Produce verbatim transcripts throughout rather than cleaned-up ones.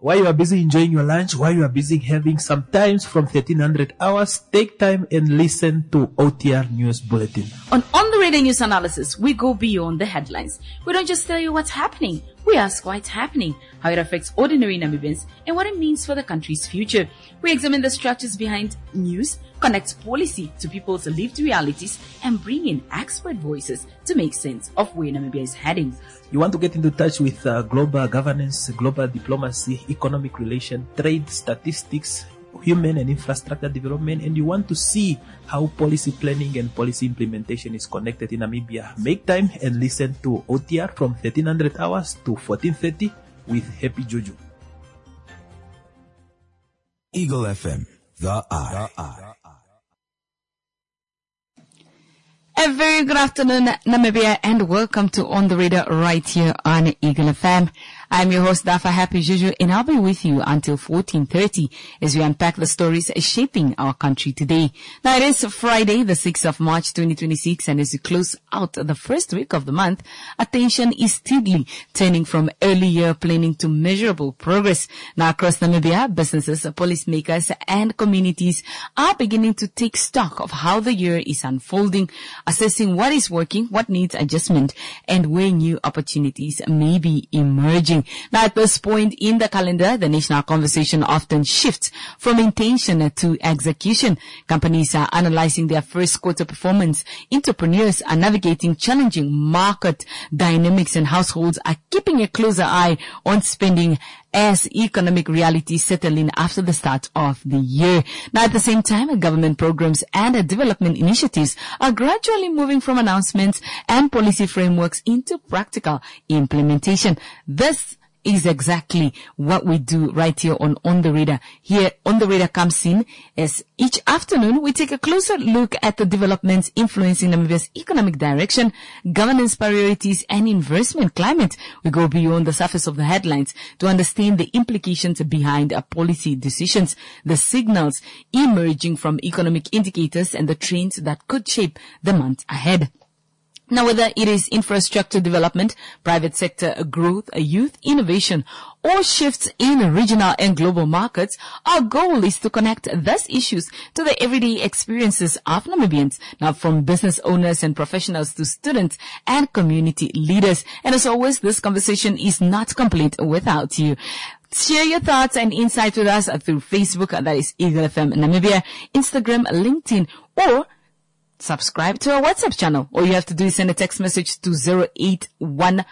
while you are busy enjoying your lunch, while you are busy having some times from thirteen hundred hours, take time and listen to O T R News Bulletin. On On the Radar News Analysis, we go beyond the headlines. We don't just tell you what's happening. We ask why it's happening, how it affects ordinary Namibians, and what it means for the country's future. We examine the structures behind news, connect policy to people's lived realities, and bring in expert voices to make sense of where Namibia is heading. You want to get into touch with uh, global governance, global diplomacy, economic relation, trade, statistics, human and infrastructure development, and you want to see how policy planning and policy implementation is connected in Namibia. Make time and listen to O T R from thirteen hundred hours to fourteen thirty with Happy Juju. Eagle F M, the Eye. The Eye. A very good afternoon, Namibia, and welcome to On the Radar right here on Eagle F M. I'm your host, Dafa Happy Juju, and I'll be with you until fourteen thirty as we unpack the stories shaping our country today. Now, it is Friday, the sixth of March, twenty twenty-six, and as we close out the first week of the month, attention is steadily turning from early year planning to measurable progress. Now, across Namibia, businesses, policymakers, and communities are beginning to take stock of how the year is unfolding, assessing what is working, what needs adjustment, and where new opportunities may be emerging. Now, at this point in the calendar, the national conversation often shifts from intention to execution. Companies are analyzing their first quarter performance. Entrepreneurs are navigating challenging market dynamics, and households are keeping a closer eye on spending as economic realities settle in after the start of the year. Now, at the same time, government programs and development initiatives are gradually moving from announcements and policy frameworks into practical implementation. This is exactly what we do right here on On the Radar. Here, On the Radar comes in as each afternoon we take a closer look at the developments influencing Namibia's economic direction, governance priorities, and investment climate. We go beyond the surface of the headlines to understand the implications behind our policy decisions, the signals emerging from economic indicators, and the trends that could shape the month ahead. Now, whether it is infrastructure development, private sector growth, youth innovation, or shifts in regional and global markets, our goal is to connect these issues to the everyday experiences of Namibians, now from business owners and professionals to students and community leaders. And as always, this conversation is not complete without you. Share your thoughts and insights with us through Facebook, that is Eagle F M Namibia, Instagram, LinkedIn, or subscribe to our WhatsApp channel. All you have to do is send a text message to zero eight one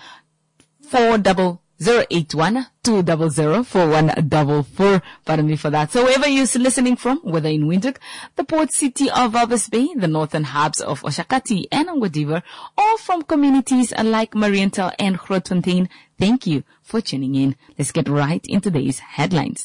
four double zero eight one two double zero four one double four. Pardon me for that. So wherever you're listening from, whether in Windhoek, the port city of Walvis Bay, the northern hubs of Oshakati and Angwadiva, or from communities like Mariental and Grootfontein, thank you for tuning in. Let's get right into today's headlines.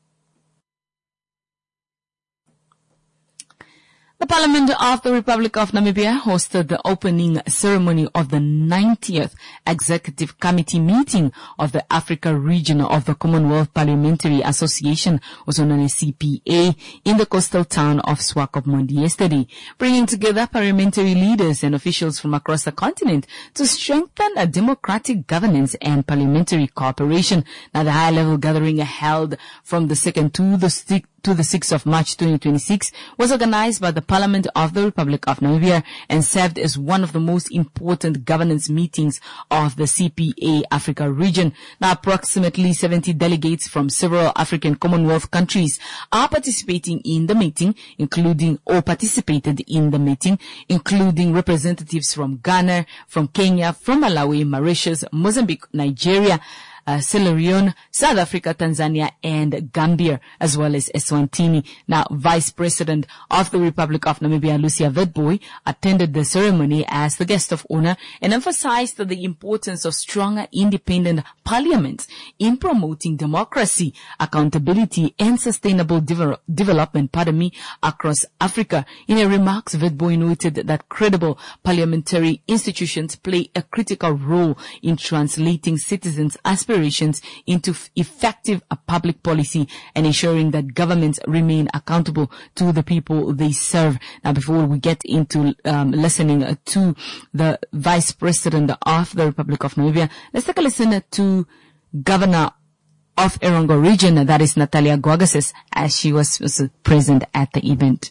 The Parliament of the Republic of Namibia hosted the opening ceremony of the ninetieth Executive Committee meeting of the Africa region of the Commonwealth Parliamentary Association, also known as C P A, in the coastal town of Swakopmund yesterday, bringing together parliamentary leaders and officials from across the continent to strengthen a democratic governance and parliamentary cooperation. Now, the high-level gathering held from the second to the sixth to the sixth of March twenty twenty-six was organized by the Parliament of the Republic of Namibia and served as one of the most important governance meetings of the C P A Africa region. Now, approximately seventy delegates from several African Commonwealth countries are participating in the meeting, including or participated in the meeting, including representatives from Ghana, from Kenya, from Malawi, Mauritius, Mozambique, Nigeria, Uh, Sierra Leone, South Africa, Tanzania, and Gambia, as well as Eswatini. Now, Vice President of the Republic of Namibia, Lucia Witbooi, attended the ceremony as the guest of honor and emphasized the importance of stronger independent parliaments in promoting democracy, accountability, and sustainable de- development, pardon me, across Africa. In her remarks, Witbooi noted that credible parliamentary institutions play a critical role in translating citizens' aspirations into f- effective uh, public policy and ensuring that governments remain accountable to the people they serve. Now, before we get into um, listening uh, to the Vice President of the Republic of Namibia, let's take a listen to Governor of Erongo region, that is Natalia Guagases, as she was, was present at the event.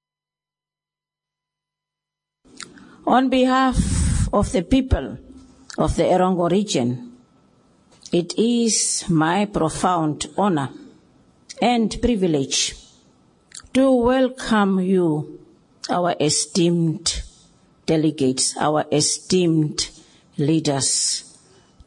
On behalf of the people of the Erongo region, it is my profound honor and privilege to welcome you, our esteemed delegates, our esteemed leaders,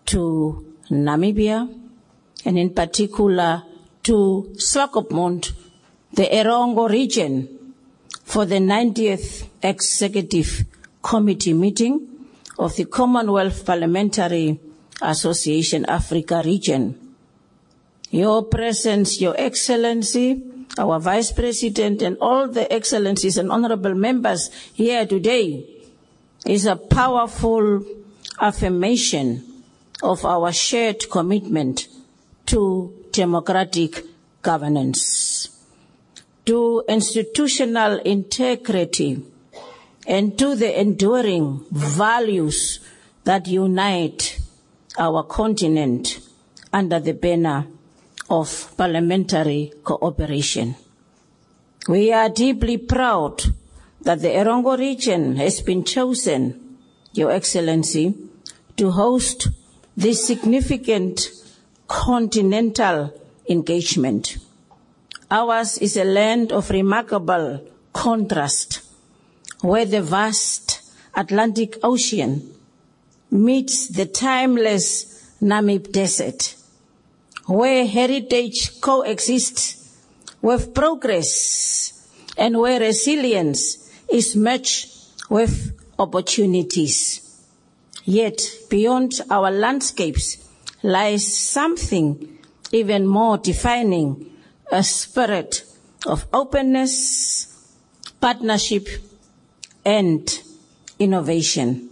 to Namibia, and in particular to Swakopmund, the Erongo region, for the ninetieth Executive Committee meeting of the Commonwealth Parliamentary Association Africa region. Your presence, Your Excellency, our Vice President, and all the excellencies and honorable members here today is a powerful affirmation of our shared commitment to democratic governance, to institutional integrity, and to the enduring values that unite our continent under the banner of parliamentary cooperation. We are deeply proud that the Erongo region has been chosen, Your Excellency, to host this significant continental engagement. Ours is a land of remarkable contrast, where the vast Atlantic Ocean meets the timeless Namib Desert, where heritage coexists with progress and where resilience is matched with opportunities. Yet beyond our landscapes lies something even more defining, a spirit of openness, partnership, and innovation.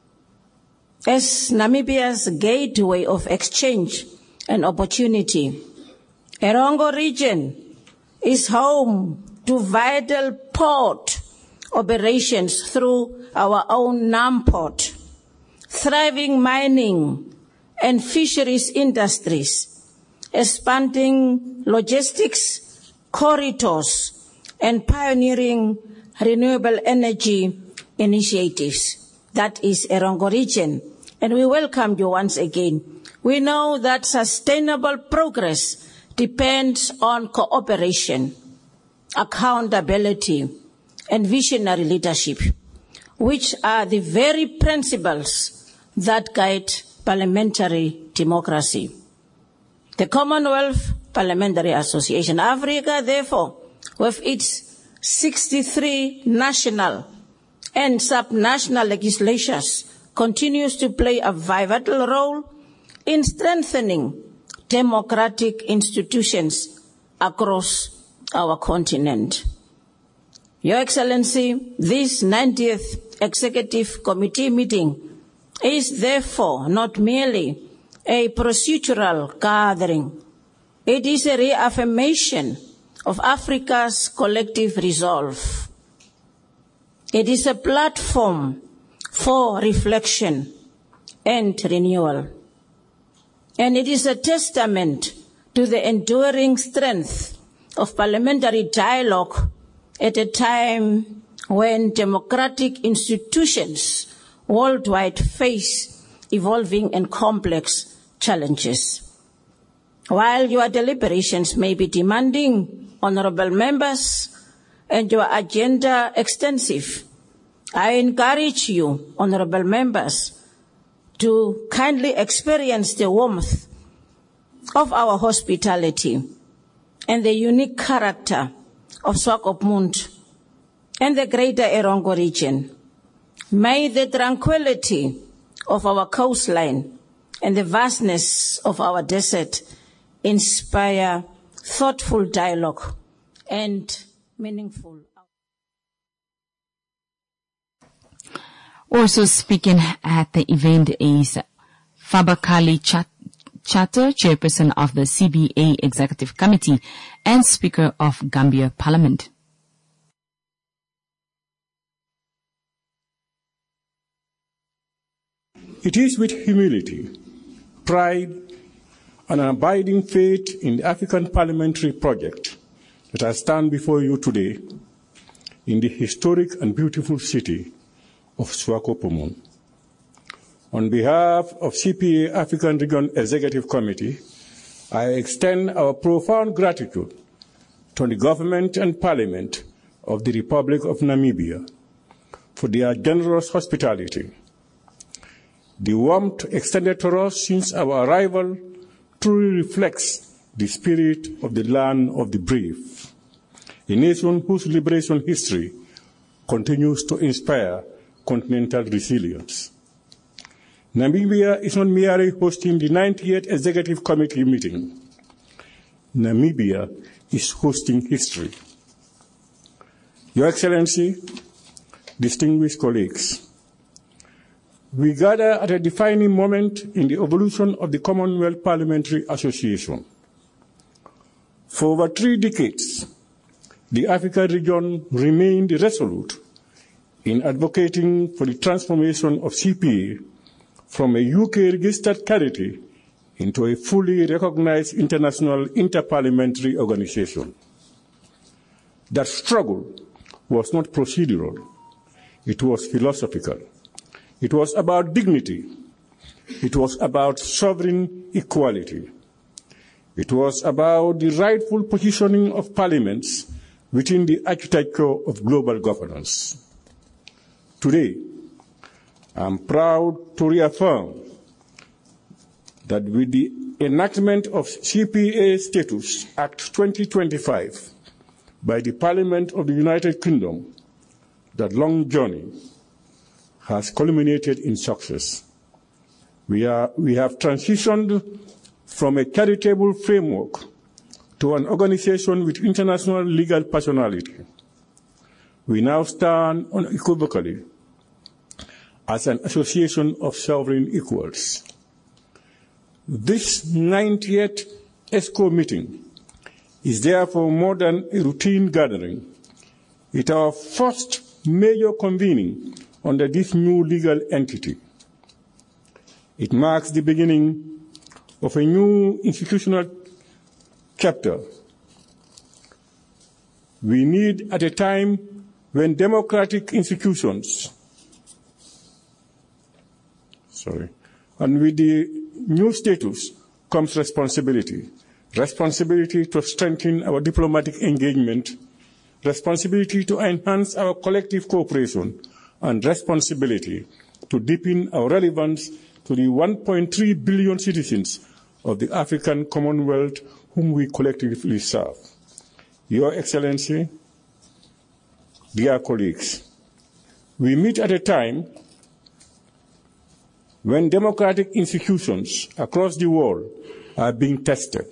As Namibia's gateway of exchange and opportunity, Erongo region is home to vital port operations through our own NAMPort, thriving mining and fisheries industries, expanding logistics corridors, and pioneering renewable energy initiatives. That is Erongo region, and we welcome you once again. We know that sustainable progress depends on cooperation, accountability, and visionary leadership, which are the very principles that guide parliamentary democracy. The Commonwealth Parliamentary Association Africa, therefore, with its sixty-three national and subnational legislatures, continues to play a vital role in strengthening democratic institutions across our continent. Your Excellency, this ninetieth Executive Committee meeting is therefore not merely a procedural gathering. It is a reaffirmation of Africa's collective resolve. It is a platform for reflection and renewal. And it is a testament to the enduring strength of parliamentary dialogue at a time when democratic institutions worldwide face evolving and complex challenges. While your deliberations may be demanding, honorable members, and your agenda extensive, I encourage you, honorable members, to kindly experience the warmth of our hospitality and the unique character of Swakopmund and the greater Erongo region. May the tranquility of our coastline and the vastness of our desert inspire thoughtful dialogue and meaningful. Also speaking at the event is Fabakali Chatter, Chairperson of the C B A Executive Committee and Speaker of Gambia Parliament. It is with humility, pride, and an abiding faith in the African parliamentary project that I stand before you today in the historic and beautiful city of Swakopmund. On behalf of C P A African Region Executive Committee, I extend our profound gratitude to the government and parliament of the Republic of Namibia for their generous hospitality. The warmth extended to us since our arrival truly reflects the spirit of the land of the brave, a nation whose liberation history continues to inspire continental resilience. Namibia is not merely hosting the ninetieth Executive Committee meeting. Namibia is hosting history. Your Excellency, distinguished colleagues, we gather at a defining moment in the evolution of the Commonwealth Parliamentary Association. For over three decades, the African region remained resolute in advocating for the transformation of C P A from a U K-registered charity into a fully recognized international interparliamentary organization. That struggle was not procedural, it was philosophical. It was about dignity. It was about sovereign equality. It was about the rightful positioning of parliaments within the architecture of global governance. Today, I am proud to reaffirm that with the enactment of C P A Status Act twenty twenty-five by the Parliament of the United Kingdom, that long journey has culminated in success. We, are, we have transitioned from a charitable framework to an organization with international legal personality. We now stand unequivocally as an association of sovereign equals. This ninetieth ESCO meeting is therefore more than a routine gathering. It's our first major convening under this new legal entity. It marks the beginning of a new institutional chapter. We need at a time when democratic institutions, sorry, and with the new status comes responsibility. Responsibility to strengthen our diplomatic engagement, responsibility to enhance our collective cooperation, and responsibility to deepen our relevance to the one point three billion citizens of the African Commonwealth whom we collectively serve. Your Excellency, dear colleagues, we meet at a time when democratic institutions across the world are being tested.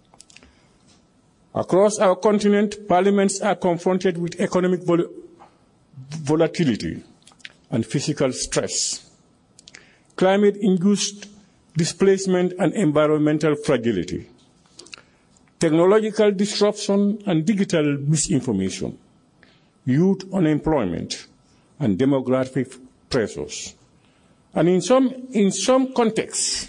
Across our continent, parliaments are confronted with economic vol- volatility and physical stress, climate-induced displacement and environmental fragility, technological disruption and digital misinformation, youth unemployment, and demographic pressures. And in some, in some contexts,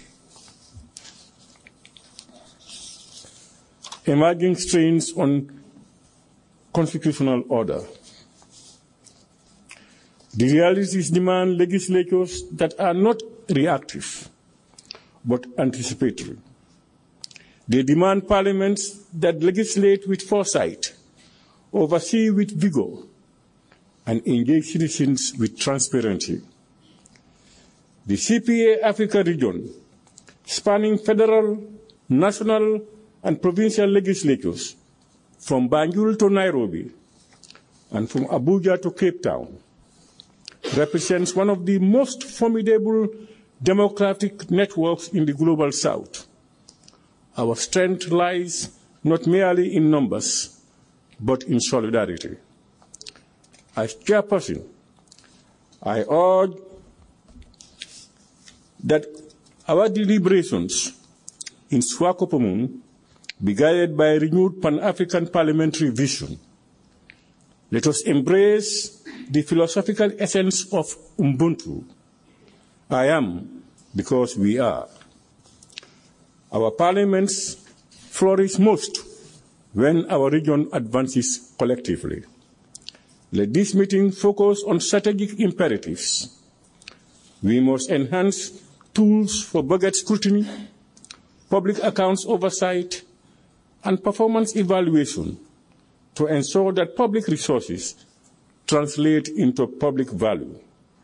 emerging strains on constitutional order. The realities demand legislatures that are not reactive, but anticipatory. They demand parliaments that legislate with foresight, oversee with vigor, and engage citizens with transparency. The C P A Africa region, spanning federal, national, and provincial legislatures, from Banjul to Nairobi, and from Abuja to Cape Town, represents one of the most formidable democratic networks in the global South. Our strength lies not merely in numbers, but in solidarity. As chairperson, I urge that our deliberations in Swakopmund be guided by a renewed Pan-African parliamentary vision. Let us embrace the philosophical essence of Ubuntu. I am because we are. Our parliaments flourish most when our region advances collectively. Let this meeting focus on strategic imperatives. We must enhance tools for budget scrutiny, public accounts oversight, and performance evaluation to ensure that public resources translate into public value.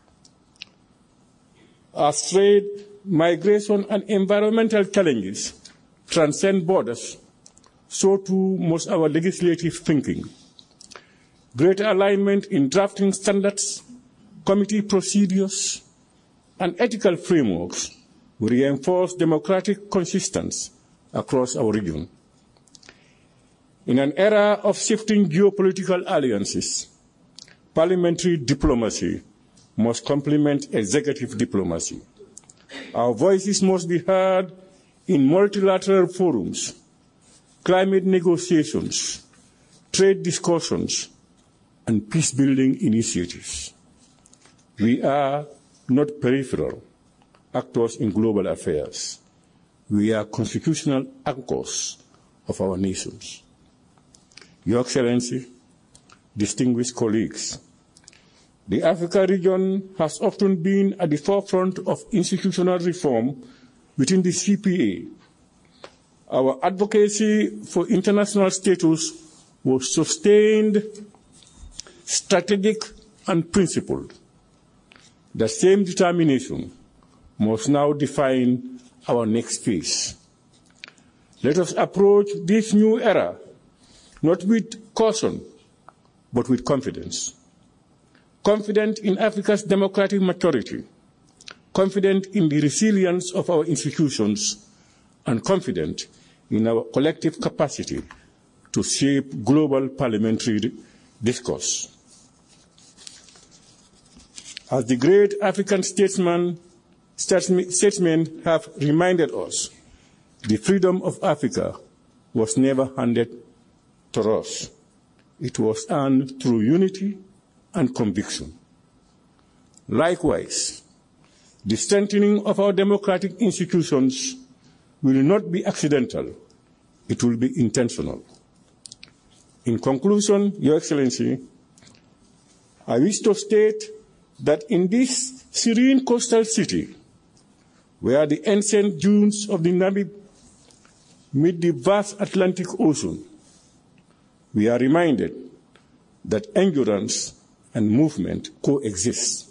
As trade, migration, and environmental challenges transcend borders, so too must our legislative thinking. Greater alignment in drafting standards, committee procedures, and ethical frameworks will reinforce democratic consistency across our region. In an era of shifting geopolitical alliances, parliamentary diplomacy must complement executive diplomacy. Our voices must be heard in multilateral forums, climate negotiations, trade discussions, and peace-building initiatives. We are not peripheral actors in global affairs. We are constitutional anchors of our nations. Your Excellency, distinguished colleagues, the Africa region has often been at the forefront of institutional reform within the C P A. Our advocacy for international status was sustained, strategic, and principled. The same determination must now define our next phase. Let us approach this new era not with caution, but with confidence. Confident in Africa's democratic maturity, confident in the resilience of our institutions, and confident in our collective capacity to shape global parliamentary discourse. As the great African statesmen, statesmen have reminded us, the freedom of Africa was never handed to us. It was earned through unity and conviction. Likewise, the strengthening of our democratic institutions will not be accidental. It will be intentional. In conclusion, Your Excellency, I wish to state that in this serene coastal city, where the ancient dunes of the Namib meet the vast Atlantic Ocean, we are reminded that endurance and movement coexist.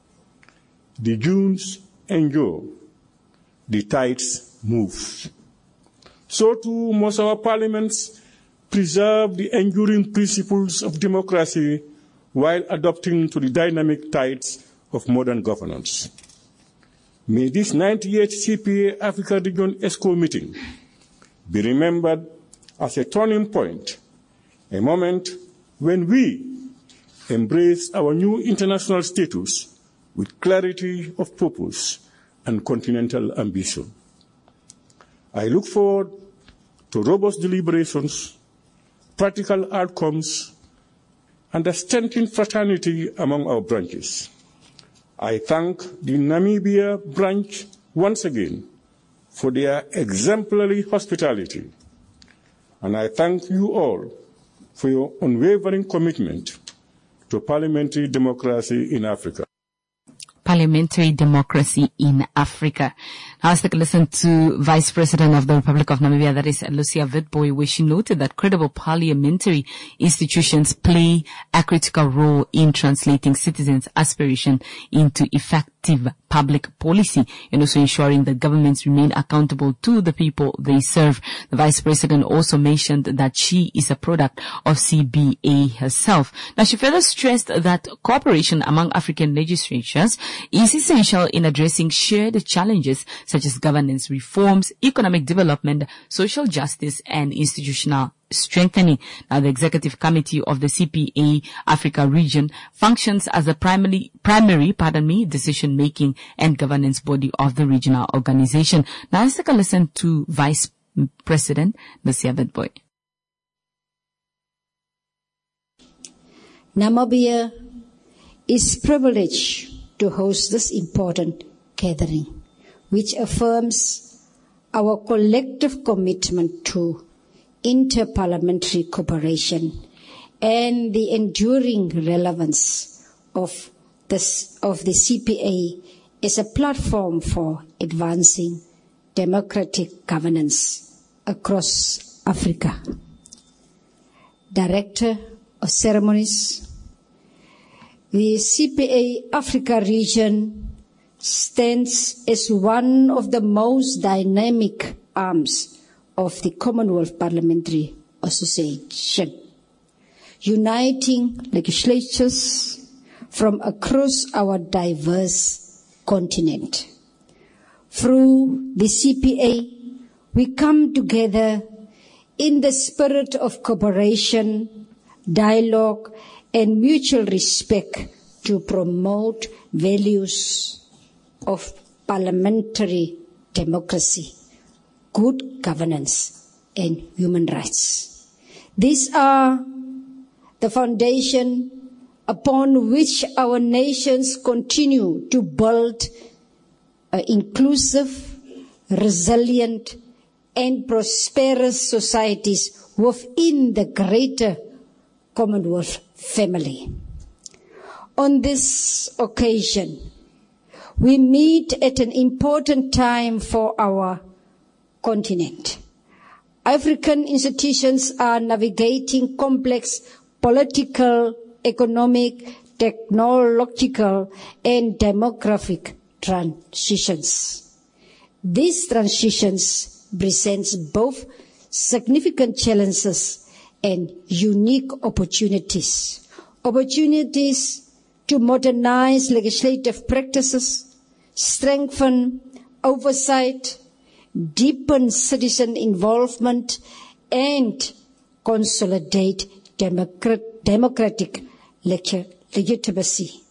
The dunes endure, the tides move. So too must our parliaments preserve the enduring principles of democracy while adapting to the dynamic tides of modern governance. May this ninety-eighth C P A Africa Region ESCO meeting be remembered as a turning point, a moment when we embrace our new international status with clarity of purpose and continental ambition. I look forward to robust deliberations, practical outcomes, and a strengthened fraternity among our branches. I thank the Namibia branch once again for their exemplary hospitality, and I thank you all for your unwavering commitment to parliamentary democracy in Africa. Parliamentary democracy in Africa. Now let's take a listen to Vice President of the Republic of Namibia, that is Lucia Witbooi, where she noted that credible parliamentary institutions play a critical role in translating citizens' aspiration into effective public policy and also ensuring that governments remain accountable to the people they serve. The Vice President also mentioned that she is a product of C B A herself. Now she further stressed that cooperation among African legislatures is essential in addressing shared challenges such as governance reforms, economic development, social justice, and institutional strengthening. Now, the Executive Committee of the C P A Africa region functions as a primary, primary, pardon me, decision-making and governance body of the regional organization. Now, let's take a listen to Vice President Lucia Witbooi. Namibia is privileged to host this important gathering, which affirms our collective commitment to interparliamentary cooperation and the enduring relevance of, this, of the C P A as a platform for advancing democratic governance across Africa. Director of Ceremonies, the C P A Africa region stands as one of the most dynamic arms of the Commonwealth Parliamentary Association, uniting legislatures from across our diverse continent. Through the C P A, we come together in the spirit of cooperation, dialogue, and mutual respect to promote values of parliamentary democracy, good governance, and human rights. These are the foundation upon which our nations continue to build an inclusive, resilient, and prosperous societies within the greater Commonwealth family. On this occasion, we meet at an important time for our continent. African institutions are navigating complex political, economic, technological, and demographic transitions. These transitions present both significant challenges and unique opportunities. Opportunities to modernize legislative practices, strengthen oversight, deepen citizen involvement, and consolidate democrat- democratic legitimacy.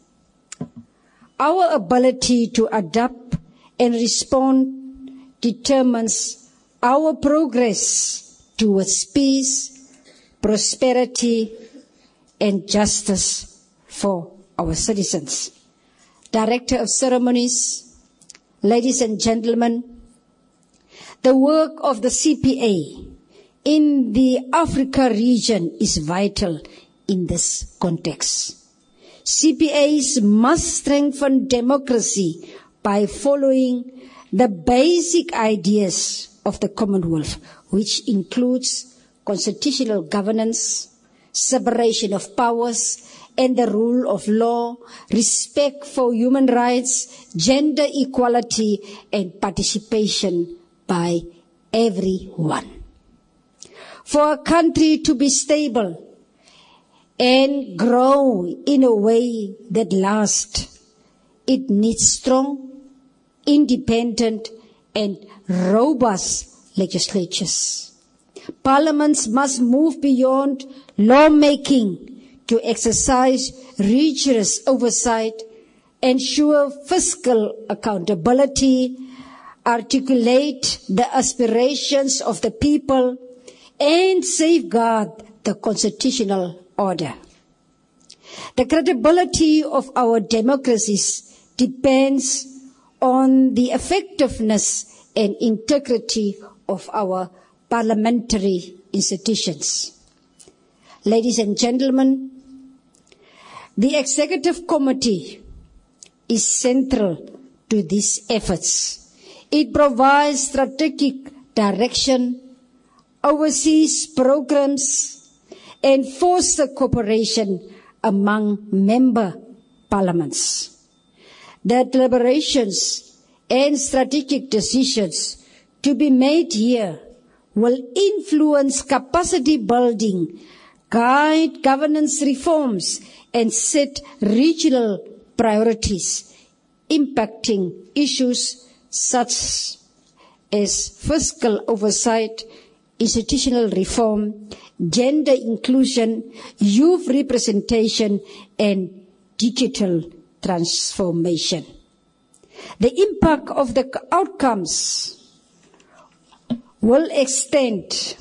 Our ability to adapt and respond determines our progress towards peace, prosperity, and justice for our citizens. Director of Ceremonies, ladies and gentlemen, the work of the C P A in the Africa region is vital in this context. C P As must strengthen democracy by following the basic ideas of the Commonwealth, which includes constitutional governance, separation of powers, and the rule of law, respect for human rights, gender equality, and participation by everyone. For a country to be stable and grow in a way that lasts, it needs strong, independent, and robust legislatures. Parliaments must move beyond lawmaking to exercise rigorous oversight, ensure fiscal accountability, articulate the aspirations of the people, and safeguard the constitutional order. The credibility of our democracies depends on the effectiveness and integrity of our parliamentary institutions. Ladies and gentlemen, the Executive Committee is central to these efforts. It provides strategic direction, oversees programs, and fosters cooperation among member parliaments. The deliberations and strategic decisions to be made here will influence capacity building, guide governance reforms, and set regional priorities, impacting issues such as fiscal oversight, institutional reform, gender inclusion, youth representation, and digital transformation. The impact of the outcomes will extend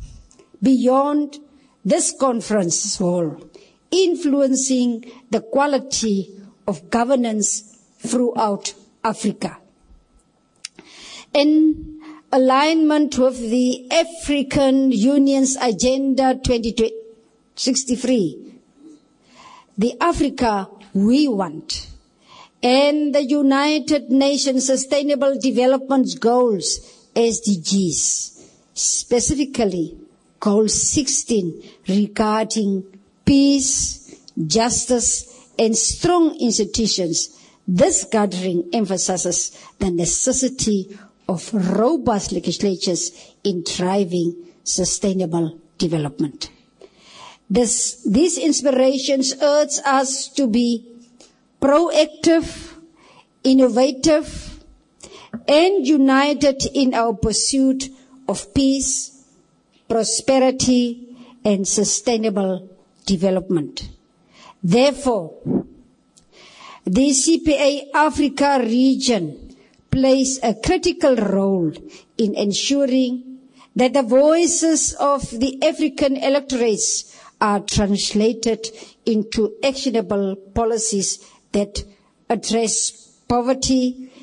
beyond this conference hall, influencing the quality of governance throughout Africa. In alignment with the African Union's Agenda twenty sixty-three, the Africa we want, and the United Nations Sustainable Development Goals, S D Gs, specifically Goal sixteen regarding peace, justice, and strong institutions. This gathering emphasizes the necessity of robust legislatures in driving sustainable development. This, these inspirations urge us to be proactive, innovative, and united in our pursuit of peace, prosperity, and sustainable development. Therefore, the C P A Africa region plays a critical role in ensuring that the voices of the African electorates are translated into actionable policies that address poverty,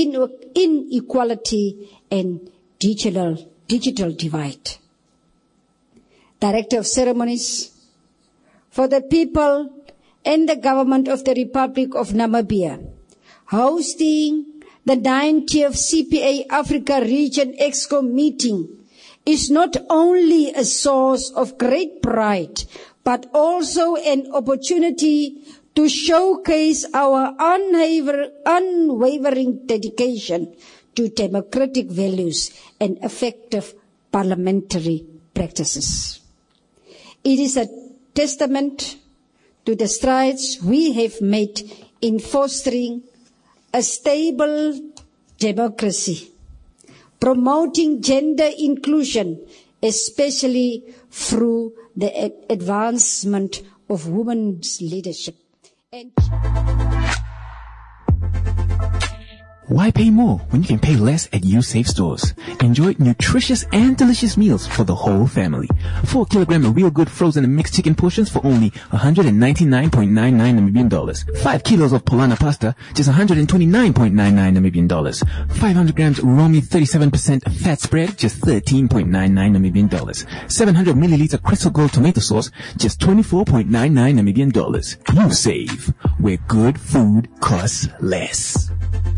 inequality, and digital, digital divide. Director of Ceremonies, for the people and the government of the Republic of Namibia, hosting the ninetieth C P A Africa Region Exco meeting is not only a source of great pride, but also an opportunity to showcase our unwavering dedication to democratic values and effective parliamentary practices. It is a testament to the strides we have made in fostering a stable democracy, promoting gender inclusion, especially through the advancement of women's leadership. And Why pay more when you can pay less at USafe stores? Enjoy nutritious and delicious meals for the whole family. Four kilogram of real good frozen and mixed chicken portions for only one hundred ninety-nine point nine nine Namibian dollars. Five kilos of Polana pasta, just one hundred twenty-nine point nine nine Namibian dollars. Five hundred grams Romy thirty-seven percent fat spread, just thirteen point nine nine Namibian dollars. Seven hundred milliliter Crystal Gold tomato sauce, just twenty-four point nine nine Namibian dollars. USafe, where good food costs less.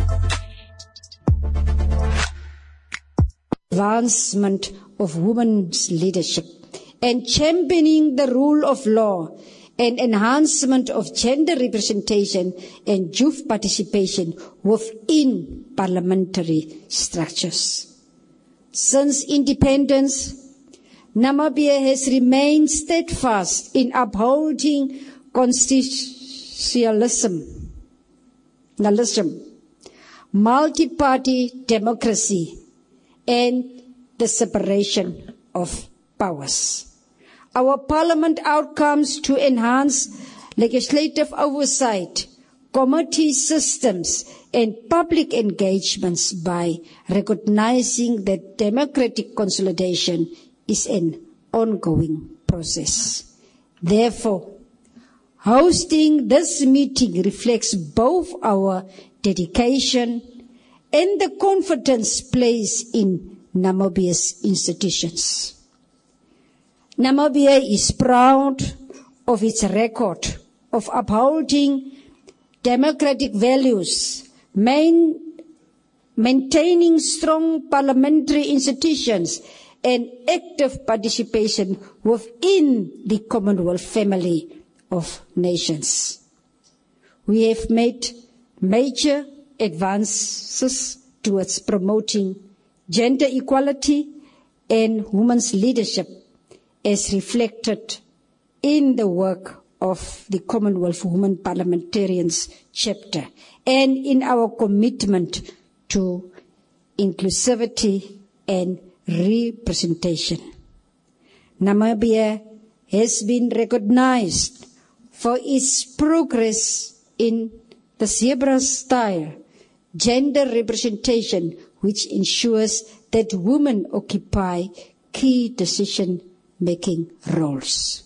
Advancement of women's leadership and championing the rule of law and enhancement of gender representation and youth participation within parliamentary structures. Since independence, Namibia has remained steadfast in upholding constitutionalism, multi-party democracy, and the separation of powers. Our parliament outcomes to enhance legislative oversight, committee systems, and public engagements by recognizing that democratic consolidation is an ongoing process. Therefore, hosting this meeting reflects both our dedication and the confidence placed in Namibia's institutions. Namibia is proud of its record of upholding democratic values, main, maintaining strong parliamentary institutions, and active participation within the Commonwealth family of nations. We have made major advances towards promoting gender equality and women's leadership as reflected in the work of the Commonwealth Women Parliamentarians chapter and in our commitment to inclusivity and representation. Namibia has been recognized for its progress in the zebra style gender representation, which ensures that women occupy key decision-making roles.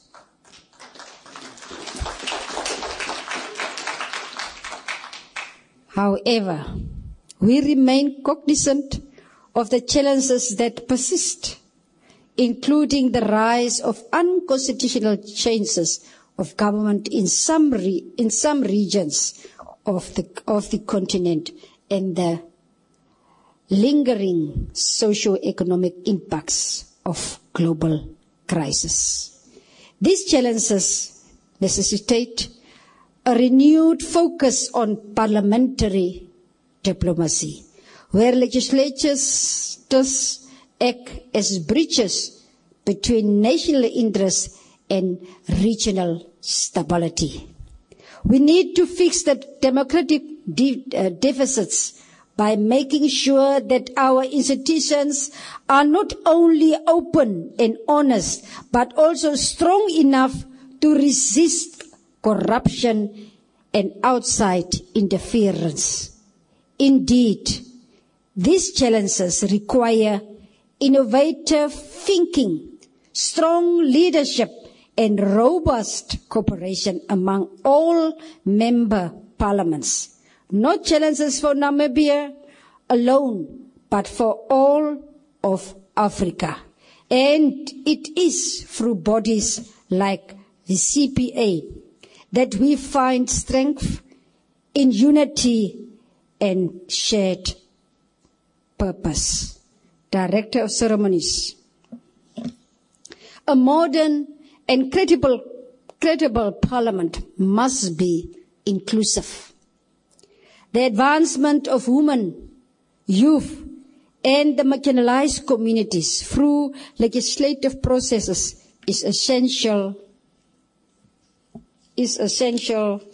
However, we remain cognizant of the challenges that persist, including the rise of unconstitutional changes of government in some re- in some regions of the of the continent and the lingering socio-economic impacts of global crisis. These challenges necessitate a renewed focus on parliamentary diplomacy, where legislatures act as bridges between national interests and regional stability. We need to fix the democratic de- uh, deficits by making sure that our institutions are not only open and honest, but also strong enough to resist corruption and outside interference. Indeed, these challenges require innovative thinking, strong leadership, and robust cooperation among all member parliaments. Not challenges for Namibia alone, but for all of Africa. And it is through bodies like the C P A that we find strength in unity and shared purpose. Director of Ceremonies. A modern and credible, credible parliament must be inclusive. The advancement of women, youth, and the marginalized communities through legislative processes is essential, is essential,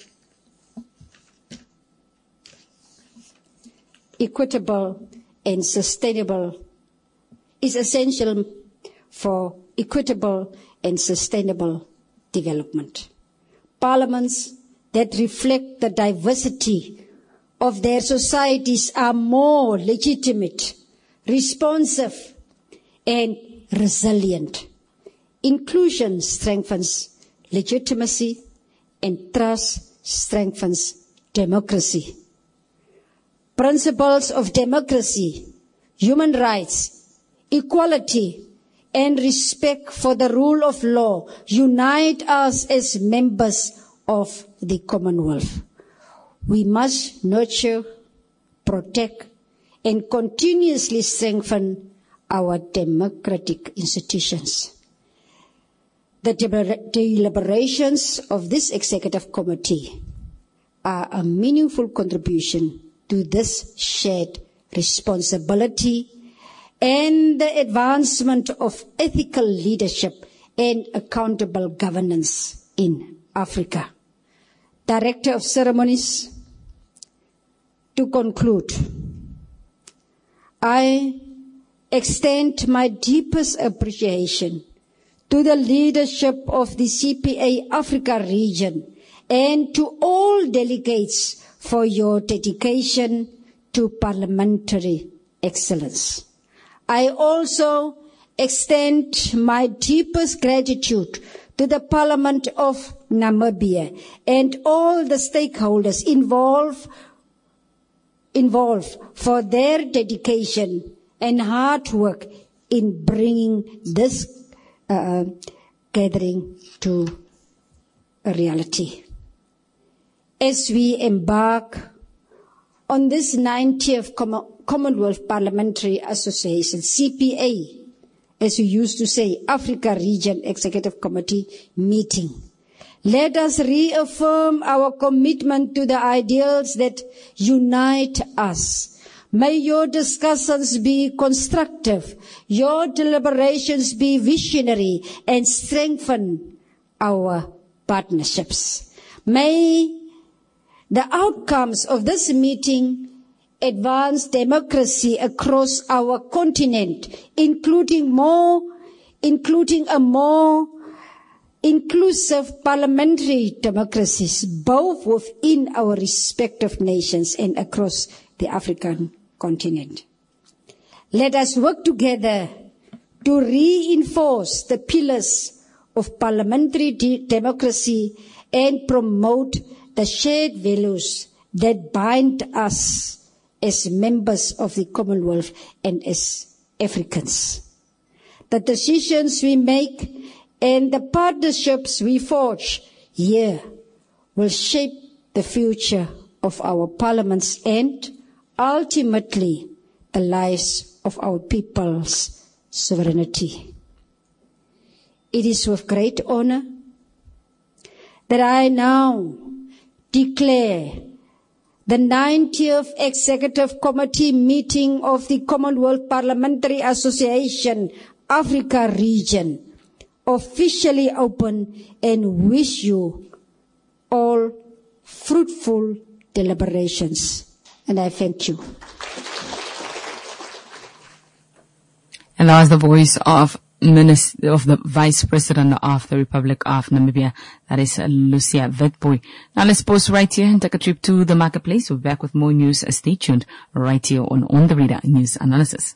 equitable, and sustainable, is essential for equitable and sustainable development. Parliaments that reflect the diversity of their societies are more legitimate, responsive, and resilient. Inclusion strengthens legitimacy, and trust strengthens democracy. Principles of democracy, human rights, equality, and respect for the rule of law unite us as members of the Commonwealth. We must nurture, protect, and continuously strengthen our democratic institutions. The deliberations of this executive committee are a meaningful contribution to this shared responsibility and the advancement of ethical leadership and accountable governance in Africa. Director of Ceremonies, to conclude, I extend my deepest appreciation to the leadership of the C P A Africa region and to all delegates for your dedication to parliamentary excellence. I also extend my deepest gratitude to the Parliament of Namibia and all the stakeholders involved, involved for their dedication and hard work in bringing this uh, gathering to a reality. As we embark on this ninetieth Commonwealth Parliamentary Association, C P A, as we used to say, Africa Region Executive Committee meeting, let us reaffirm our commitment to the ideals that unite us. May your discussions be constructive, your deliberations be visionary, and strengthen our partnerships. May the outcomes of this meeting advance democracy across our continent, including more, including a more inclusive parliamentary democracies, both within our respective nations and across the African continent. Let us work together to reinforce the pillars of parliamentary de- democracy and promote the shared values that bind us as members of the Commonwealth and as Africans. The decisions we make and the partnerships we forge here will shape the future of our parliaments and ultimately the lives of our people's sovereignty. It is with great honor that I now declare the ninetieth Executive Committee meeting of the Commonwealth Parliamentary Association Africa region officially open and wish you all fruitful deliberations. And I thank you. And that was the voice of Minister of the Vice President of the Republic of Namibia, that is Lucia Witbooi. Now let's pause right here and take a trip to the marketplace. We're back with more news. Stay tuned right here on On the Radar News Analysis.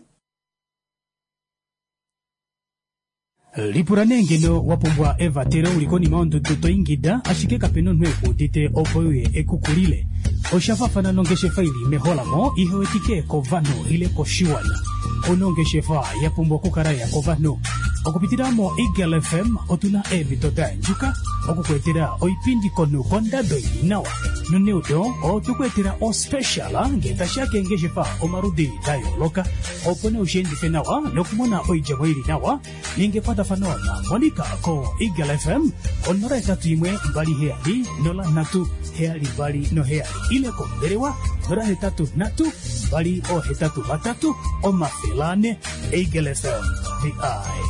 Lipuranengelo wapombwa eva tero ulikoni maondo toto ingida ashike kapeno nwe utite opoye ekukulile oshafafana nongeshe faili mehola mo iho etike kovano ile koshiwana onongeshe fa yapombwa kukaraya kovano okupitiramo Eagle F M otuna evi tota njuka okukwetera oipindi kono konda doi nawa noneudo otukwetera o special ngeta shake ngeshe fa omarudi dayo loka opone ushendi fenawa nokumona oijamo ili nawa ningepata fanona monika ko Eagle F M onora etatu imwe mbali heali nola natu heali bali no heali ile komberewa nora hetatu natu bali o hetatu batatu o mafilane Eagle F M the eye.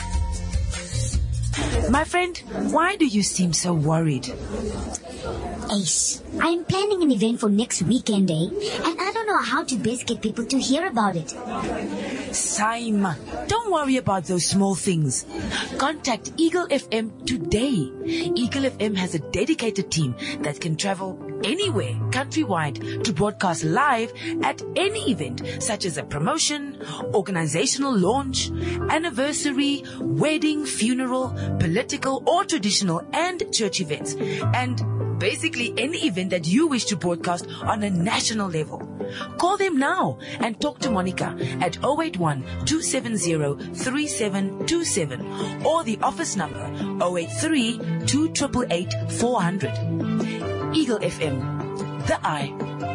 My friend, why do you seem so worried? Ace, I'm planning an event for next weekend, eh? And I don't know how to best get people to hear about it. Simon, don't worry about those small things. Contact Eagle F M today. Eagle F M has a dedicated team that can travel anywhere countrywide to broadcast live at any event, such as a promotion, organizational launch, anniversary, wedding, funeral, political or traditional and church events, and basically any event that you wish to broadcast on a national level. Call them now and talk to Monica at zero eight one, two seven zero, three seven two seven or the office number zero eight three, two eight eight, four hundred. Eagle F M, the eye.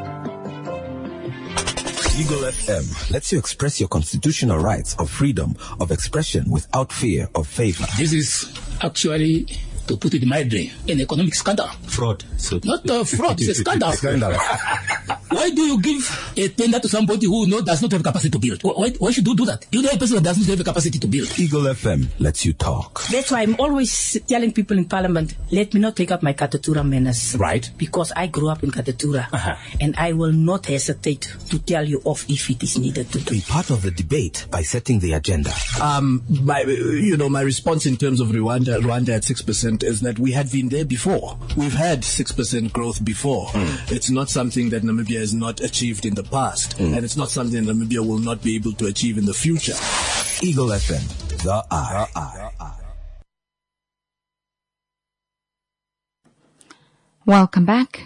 Eagle F M lets you express your constitutional rights of freedom of expression without fear of favor. This is actually, to put it mildly, an economic scandal. Fraud. So Not a fraud, it's a scandal. Scandal. Why do you give a tender to somebody who no, does not have capacity to build? Why, why should you do that? You know a person that does not have a capacity to build. Eagle F M lets you talk. That's why I'm always telling people in Parliament, let me not take up my Katatura menace. Right. Because I grew up in Katatura. Uh-huh. And I will not hesitate to tell you off if it is needed to do. Be part of the debate by setting the agenda. Um, my, you know, my response in terms of Rwanda, Rwanda at six percent is that we had been there before. We've had six percent growth before. Mm. It's not something that Namibia has not achieved in the past. Mm. And it's not something Namibia will not be able to achieve in the future. Eagle F M, the eye. The eye. Welcome back.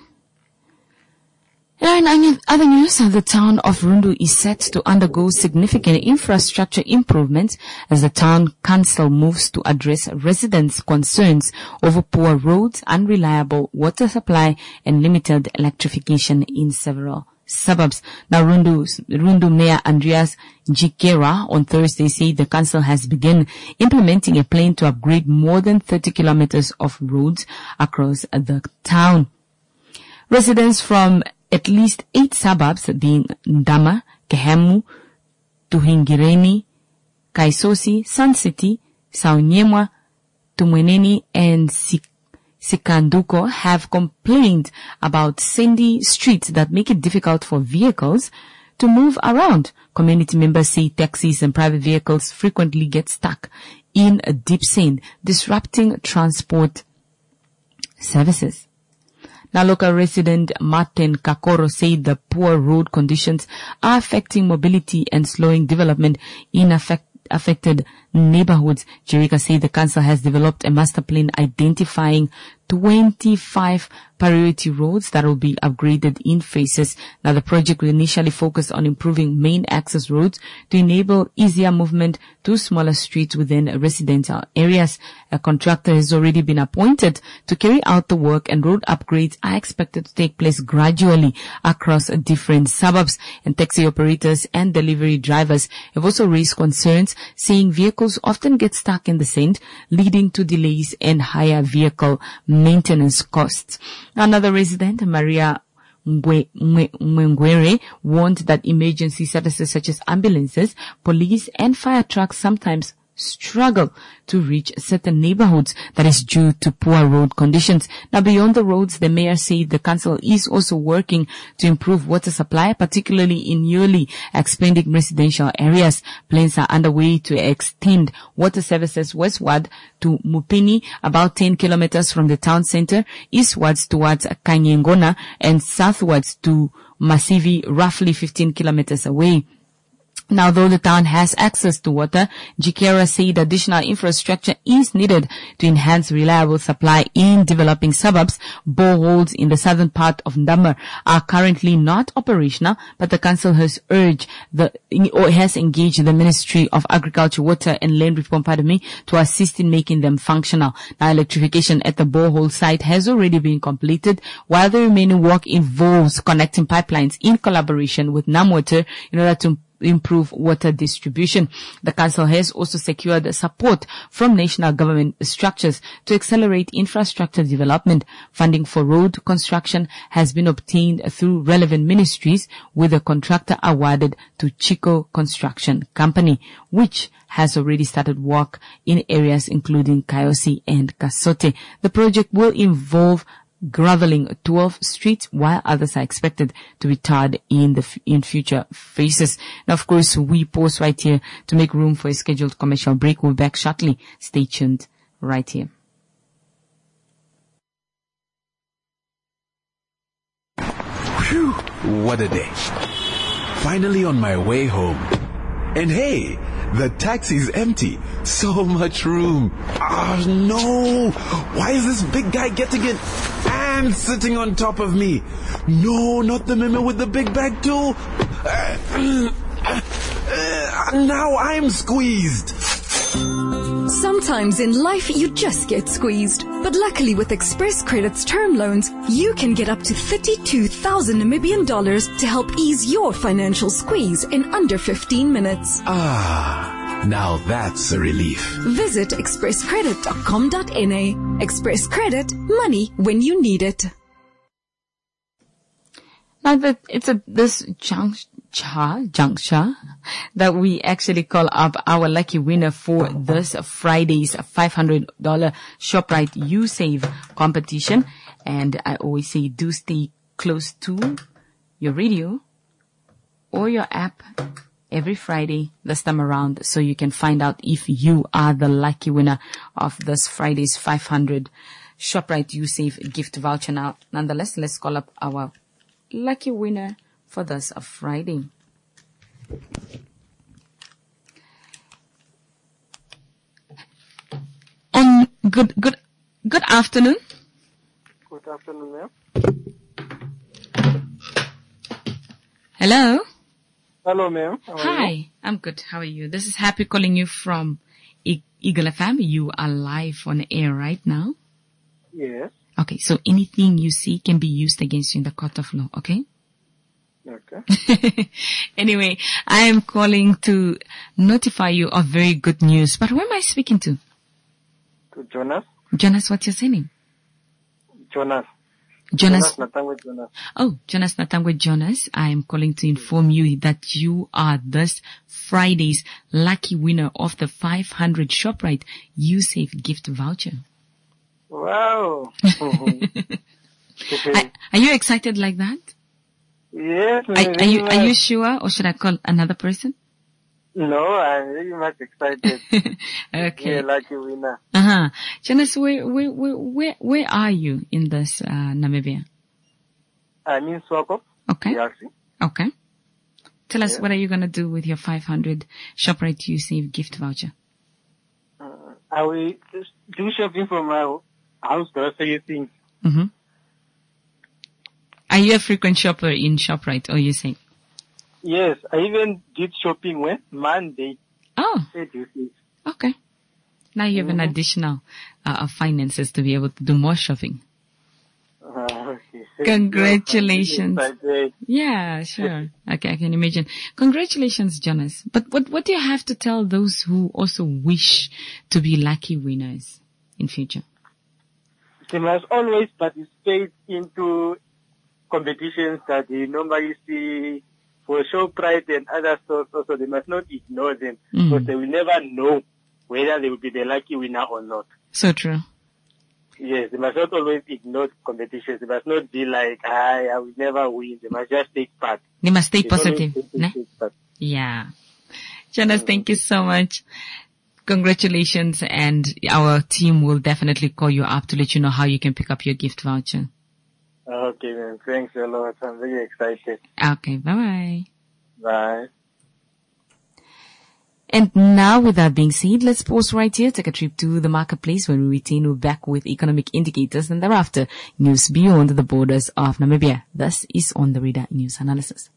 Now, in other news, the town of Rundu is set to undergo significant infrastructure improvements as the town council moves to address residents' concerns over poor roads, unreliable water supply, and limited electrification in several suburbs. Now, Rundu's, Rundu Mayor Andreas Jikera on Thursday said the council has begun implementing a plan to upgrade more than thirty kilometers of roads across the town. Residents from at least eight suburbs, being Ndama, Kehemu, Tuhingireni, Kaisosi, Sun City, Saunyemwa, Tumweneni, and Sik- Sikanduko, have complained about sandy streets that make it difficult for vehicles to move around. Community members say taxis and private vehicles frequently get stuck in a deep sand, disrupting transport services. Now, local resident Martin Kakoro said the poor road conditions are affecting mobility and slowing development in affect, affected neighborhoods. Jerika said the council has developed a master plan identifying twenty-five priority roads that will be upgraded in phases. Now, the project will initially focus on improving main access roads to enable easier movement to smaller streets within residential areas. A contractor has already been appointed to carry out the work, and road upgrades are expected to take place gradually across different suburbs. And taxi operators and delivery drivers have also raised concerns, saying vehicles often get stuck in the sand, leading to delays and higher vehicle maintenance costs. Another resident, Maria Mwengwere, warned that emergency services such as ambulances, police and fire trucks sometimes struggle to reach certain neighborhoods. That is due to poor road conditions. Now, beyond the roads, the mayor said the council is also working to improve water supply, particularly in newly expanding residential areas. Plans are underway to extend water services westward to Mupini, about ten kilometers from the town center, eastwards towards Kanyengona, and southwards to Masivi, roughly fifteen kilometers away. Now, though the town has access to water, Jikera said additional infrastructure is needed to enhance reliable supply in developing suburbs. Boreholes in the southern part of Ndamar are currently not operational, but the council has urged the, or has engaged the Ministry of Agriculture, Water and Land Reform, pardon me, to assist in making them functional. Now, electrification at the borehole site has already been completed, while the remaining work involves connecting pipelines in collaboration with NamWater in order to improve water distribution. The council has also secured support from national government structures to accelerate infrastructure development. Funding for road construction has been obtained through relevant ministries, with a contractor awarded to Chico Construction Company, which has already started work in areas including Kayosi and Kasote. The project will involve graveling twelve streets, while others are expected to be tarred in the f- in future phases. Now, of course, we pause right here to make room for a scheduled commercial break. We'll be back shortly. Stay tuned right here. Phew, what a day. Finally on my way home. And hey, the taxi's empty. So much room. Oh no! Why is this big guy getting it and sitting on top of me? No, not the memo with the big bag too. Uh, uh, uh, now I'm squeezed. Sometimes in life you just get squeezed. But luckily with Express Credit's term loans, you can get up to thirty-two thousand Namibian dollars to help ease your financial squeeze in under fifteen minutes. Ah, now that's a relief. Visit express credit dot com dot n a. Express Credit, money when you need it. Now that it's a this juncture, juncture that we actually call up our lucky winner for this Friday's five hundred dollars ShopRite You Save competition. And I always say, do stay close to your radio or your app every Friday this time around, so you can find out if you are the lucky winner of this Friday's five hundred dollars ShopRite You Save gift voucher. Now, nonetheless, let's call up our lucky winner for this Friday. Um, good, good, good afternoon. Good afternoon, ma'am. Hello. Hello, ma'am. How are Hi, you? I'm good. How are you? This is Happy calling you from E- Eagle F M. You are live on air right now. Yes. Okay, so anything you see can be used against you in the court of law, okay? Okay. Anyway, I am calling to notify you of very good news. But who am I speaking to? To Jonas. Jonas, what's your surname? Jonas. Jonas. Jonas Natangwe Jonas. Oh, Jonas Natangwe Jonas. I am calling to inform you that you are this Friday's lucky winner of the five hundred ShopRite You Save gift voucher. Wow. are, are you excited like that? Yes. Are, are you are you sure, or should I call another person? No, I'm very much excited. Okay. Yeah, lucky winner. Uh huh. Jonas, where where where where where are you in this uh, Namibia? I'm in Swakop. Okay. D R C. Okay. Tell us, Yeah. what are you gonna do with your five hundred ShopRite You Save gift voucher? I will do shopping for my house grocery things. Mm-hmm. Are you a frequent shopper in ShopRite, or you saying? Yes, I even did shopping when Monday. Oh. Okay. Now you have mm-hmm. an additional uh, finances to be able to do more shopping. Uh, okay. Congratulations. Yeah, sure. Okay, I can imagine. Congratulations, Jonas. But what, what do you have to tell those who also wish to be lucky winners in future? They must always participate into competitions that they normally see for ShopRite and other stores. Also, they must not ignore them mm. because they will never know whether they will be the lucky winner or not. So true. Yes, they must not always ignore competitions. They must not be like, I, I will never win. They must just take part. They must stay they positive. Ne? Take part. Yeah. Jonas, mm. thank you so much. Congratulations, and our team will definitely call you up to let you know how you can pick up your gift voucher. Okay, then. Thanks a lot. I'm very excited. Okay, bye-bye. Bye. And now, with that being said, let's pause right here, take a trip to the marketplace. When we return, we're back with economic indicators and thereafter news beyond the borders of Namibia. This is On the Radar News Analysis.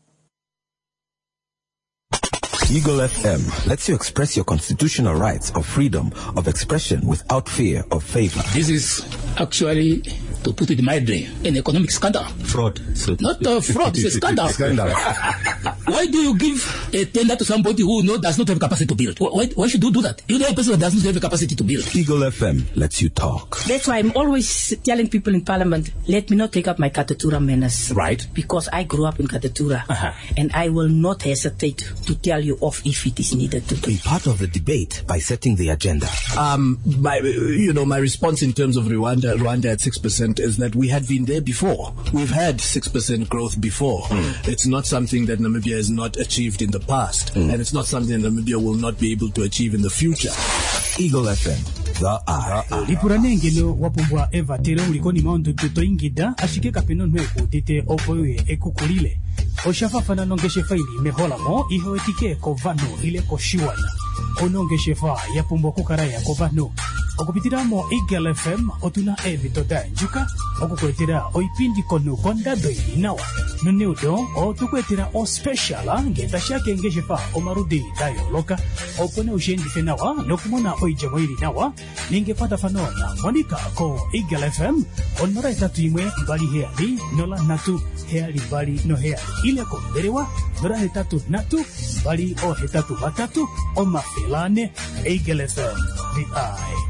Eagle F M lets you express your constitutional rights of freedom of expression without fear of favor. This is actually, to put it mildly, an economic scandal. Fraud. So not a fraud, it's a scandal. Scandal. Why do you give a tender to somebody who no, does not have capacity to build? Why, why should you do that? You know a person that does not have the capacity to build. Eagle F M lets you talk. That's why I'm always telling people in Parliament, let me not take up my Katatura menace. Right. Because I grew up in Katatura. Uh-huh. And I will not hesitate to tell you off if it is needed to be part of the debate by setting the agenda. Um, my, you know, my response in terms of Rwanda, Rwanda at six percent is that we had been there before. We've had six percent growth before. Mm. It's not something that Namibia has not achieved in the past. Mm. And it's not something that Namibia will not be able to achieve in the future. Eagle F M, the eye. Lipuranengelo wapumbwa eva tere ulikoni maundu tuto ingida ashike kapeno nweku tite opoye ekukulile. Oshafafana nongeshe faili mehola mo iho etike kovano ile koshiwana. Onongeshe fa yapumbwa kukaraya kovano. Okupitiramo Eagle F M otuna evito da njuka. Okukwetera oipindi kono konda doi nawa. Nuneudo o tukwetera o speciala ngeta shake ngeshe fa omarudi dayo loka. Opone ushendi fenawa nokumona oijamo ili nawa. Ningepata fanona Monica ko Eagle F M onora etatu imwe mbali heali nola natu heali mbali no heali ile ko berewa nora etatu natu mbali o etatu batatu o mafilane Eagle F M the eye.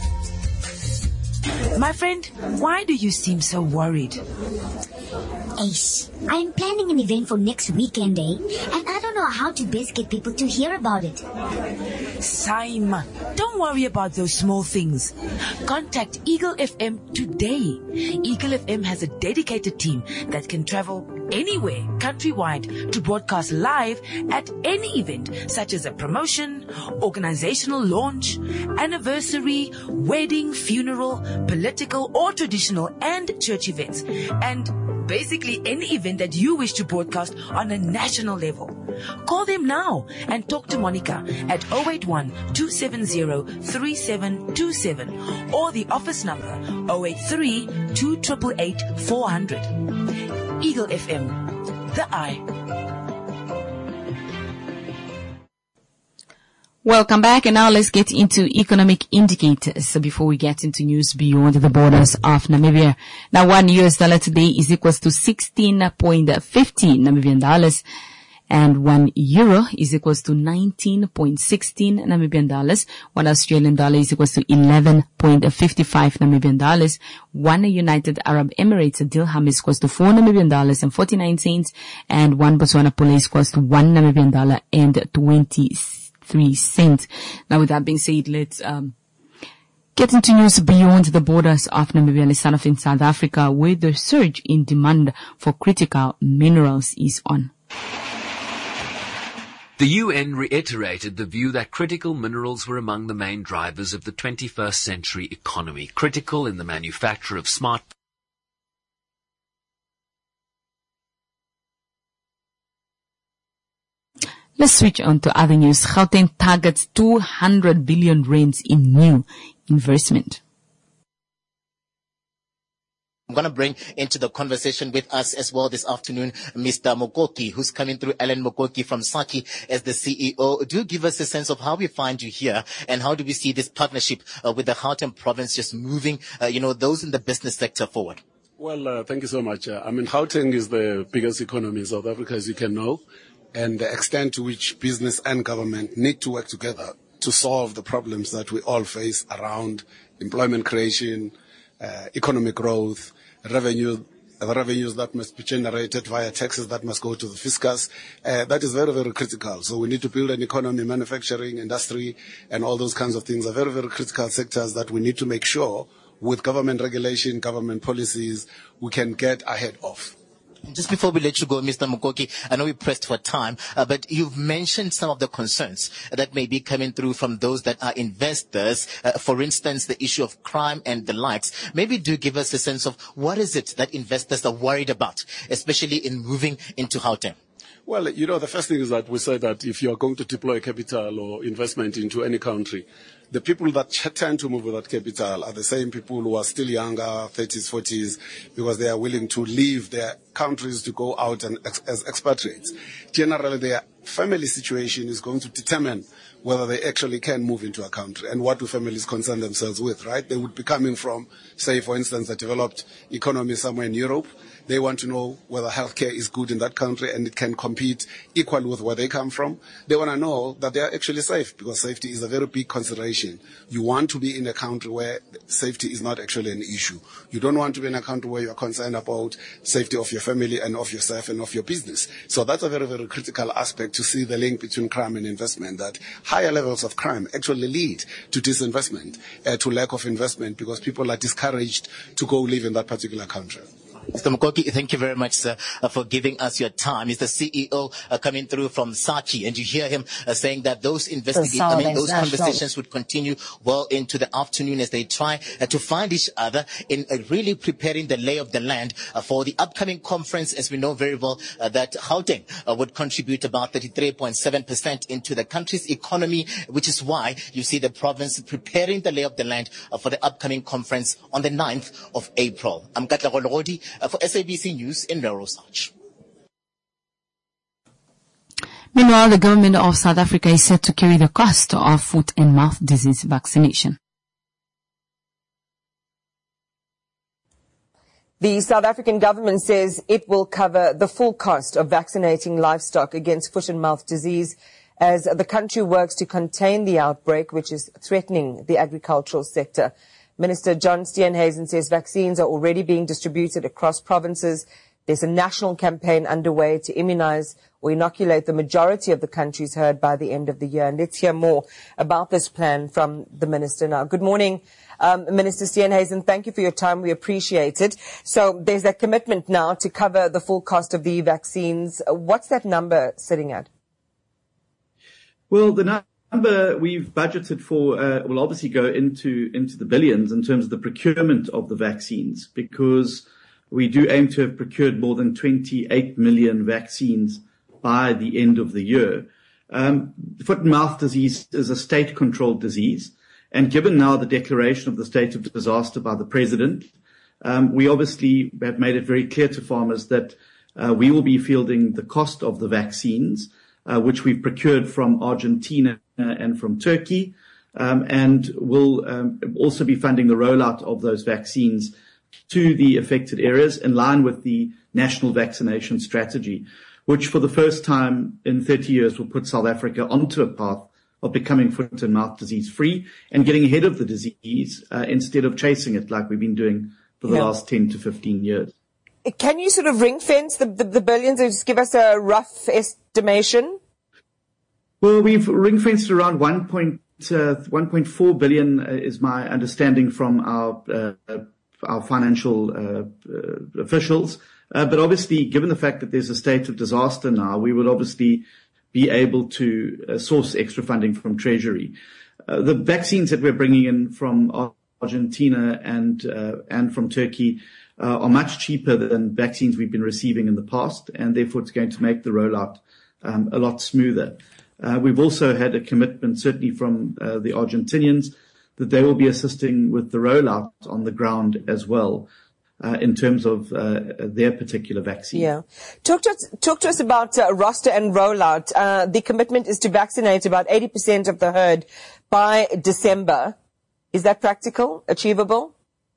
My friend, why do you seem so worried? Ace, I'm planning an event for next weekend, eh? And I don't know how to best get people to hear about it. Simon, don't worry about those small things. Contact Eagle F M today. Eagle F M has a dedicated team that can travel anywhere countrywide to broadcast live at any event, such as a promotion, organizational launch, anniversary, wedding, funeral, political or traditional and church events, and basically any event that you wish to broadcast on a national level. Call them now and talk to Monica at zero eight one, two seven zero, three seven two seven or the office number zero eight three, two eight eight, four hundred. Eagle F M, the eye. Welcome back, and now let's get into economic indicators. So before we get into news beyond the borders of Namibia. Now one U S dollar today is equals to sixteen point one five Namibian dollars. And one euro is equals to nineteen point one six Namibian dollars. One Australian dollar is equals to eleven point five five Namibian dollars. One United Arab Emirates dirham is equals to four Namibian dollars and forty-nine cents. And one Botswana pula is equals to one Namibian dollar and twenty-three cents. Now with that being said, let's, um, get into news beyond the borders of Namibia. Let's start off in South Africa, where the surge in demand for critical minerals is on. The U N reiterated the view that critical minerals were among the main drivers of the twenty-first century economy, critical in the manufacture of smart Let's switch on to other news. Gauteng targets two hundred billion rands in new investment. I'm going to bring into the conversation with us as well this afternoon, Mister Mokoki, who's coming through, Alan Mokoki from SACCI as the C E O. Do give us a sense of how we find you here and how do we see this partnership uh, with the Gauteng province just moving, uh, you know, those in the business sector forward? Well, uh, thank you so much. Uh, I mean, Gauteng is the biggest economy in South Africa, as you can know, and the extent to which business and government need to work together to solve the problems that we all face around employment creation, uh, economic growth, revenue, the revenues that must be generated via taxes that must go to the fiscus. Uh, that is very, very critical. So we need to build an economy, manufacturing, industry, and all those kinds of things are very, very critical sectors that we need to make sure with government regulation, government policies, we can get ahead of. Just before we let you go, Mister Mokoki, I know we're pressed for time, uh, but you've mentioned some of the concerns that may be coming through from those that are investors. Uh, for instance, the issue of crime and the likes. Maybe do give us a sense of what is it that investors are worried about, especially in moving into Gauteng. Well, you know, the first thing is that we say that if you are going to deploy capital or investment into any country, the people that tend to move with that capital are the same people who are still younger, thirties, forties, because they are willing to leave their countries to go out and ex- as expatriates. Generally, their family situation is going to determine whether they actually can move into a country and what do families concern themselves with, right? They would be coming from, say, for instance, a developed economy somewhere in Europe. They want to know whether healthcare is good in that country and it can compete equally with where they come from. They want to know that they are actually safe, because safety is a very big consideration. You want to be in a country where safety is not actually an issue. You don't want to be in a country where you are concerned about safety of your family and of yourself and of your business. So that's a very, very critical aspect to see the link between crime and investment, that higher levels of crime actually lead to disinvestment, uh, to lack of investment, because people are discouraged to go live in that particular country. Mister Mokoki, thank you very much, sir, uh, for giving us your time. He's the C E O uh, coming through from SACCI, and you hear him uh, saying that those investigations, I mean, those conversations would continue well into the afternoon as they try uh, to find each other in uh, really preparing the lay of the land uh, for the upcoming conference. As we know very well, uh, that Gauteng uh, would contribute about thirty-three point seven percent into the country's economy, which is why you see the province preparing the lay of the land uh, for the upcoming conference on the ninth of April. I'm Katla Gologodi. Uh, for S A B C News in Neurosearch. Meanwhile, the government of South Africa is set to carry the cost of foot and mouth disease vaccination. The South African government says it will cover the full cost of vaccinating livestock against foot and mouth disease as the country works to contain the outbreak, which is threatening the agricultural sector. Minister John Steenhuisen says vaccines are already being distributed across provinces. There's a national campaign underway to immunize or inoculate the majority of the country's herd by the end of the year. And let's hear more about this plan from the minister now. Good morning, um, Minister Steenhuisen. Thank you for your time. We appreciate it. So there's a commitment now to cover the full cost of the vaccines. What's that number sitting at? Well, the number number we've budgeted for uh, will obviously go into into the billions in terms of the procurement of the vaccines, because we do aim to have procured more than twenty-eight million vaccines by the end of the year. Um, foot and mouth disease is a state-controlled disease, and given now the declaration of the state of disaster by the president, um, we obviously have made it very clear to farmers that uh, we will be fielding the cost of the vaccines, uh, which we've procured from Argentina and from Turkey, um, and will um, also be funding the rollout of those vaccines to the affected areas in line with the national vaccination strategy, which for the first time in thirty years will put South Africa onto a path of becoming foot and mouth disease free and getting ahead of the disease uh, instead of chasing it like we've been doing for the yeah. last ten to fifteen years. Can you sort of ring fence the, the, the billions or just give us a rough estimation? Well, we've ring-fenced around one point four billion uh, is my understanding from our uh, our financial uh, uh, officials. Uh, but obviously, given the fact that there's a state of disaster now, we would obviously be able to uh, source extra funding from Treasury. Uh, the vaccines that we're bringing in from Argentina and uh, and from Turkey uh, are much cheaper than vaccines we've been receiving in the past, and therefore it's going to make the rollout um, a lot smoother. Uh, we've also had a commitment, certainly from uh, the Argentinians, that they will be assisting with the rollout on the ground as well. Uh, in terms of uh, their particular vaccine. Yeah. Talk to us, talk to us about uh, roster and rollout. Uh, the commitment is to vaccinate about eighty percent of the herd by December. Is that practical, achievable?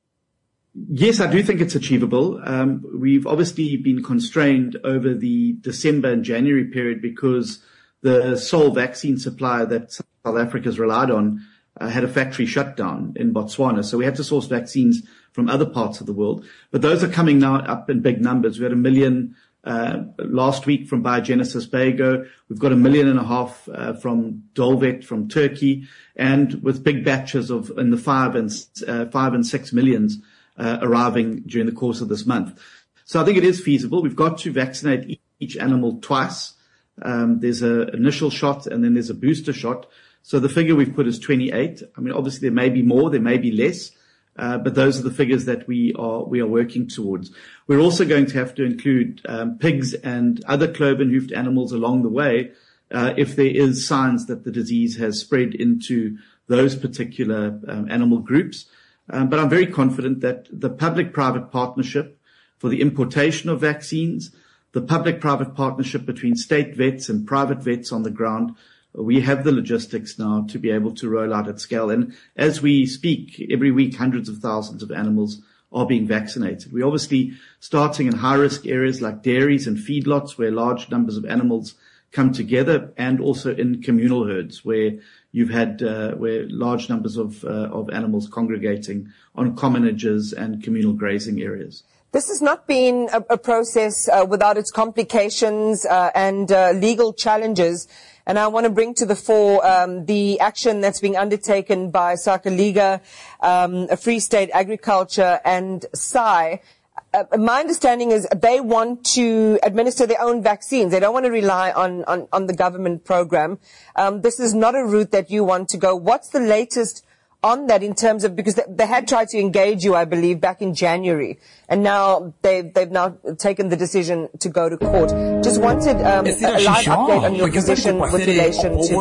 Yes, I do think it's achievable. Um, we've obviously been constrained over the December and January period because the sole vaccine supplier that South Africa's relied on uh, had a factory shutdown in Botswana. So we had to source vaccines from other parts of the world. But those are coming now up in big numbers. We had a million uh, last week from Biogenesis Bago. We've got a million and a half uh, from Dolvet from Turkey, and with big batches of in the five and uh, five and six millions uh, arriving during the course of this month. So I think it is feasible. We've got to vaccinate each animal twice. Um, there's an initial shot and then there's a booster shot. So the figure we've put is twenty-eight. I mean, obviously there may be more, there may be less. Uh, but those are the figures that we are we are working towards. We're also going to have to include um, pigs and other cloven-hoofed animals along the way uh, if there is signs that the disease has spread into those particular um, animal groups. Um, but I'm very confident that the public-private partnership for the importation of vaccines, the public-private partnership between state vets and private vets on the ground, we have the logistics now to be able to roll out at scale. And as we speak, every week, hundreds of thousands of animals are being vaccinated. We're obviously starting in high-risk areas like dairies and feedlots where large numbers of animals come together, and also in communal herds where you've had uh, where large numbers of, uh, of animals congregating on commonages and communal grazing areas. This has not been a, a process uh, without its complications uh, and uh, legal challenges. And I want to bring to the fore um, the action that's being undertaken by Sakaliga, um, Free State Agriculture, and S A I. Uh, my understanding is they want to administer their own vaccines. They don't want to rely on, on, on the government program. Um, this is not a route that you want to go. What's the latest on that in terms of, because they, they had tried to engage you, I believe, back in January, and now they've, they've now taken the decision to go to court. Just wanted um, a live update on your position with relation to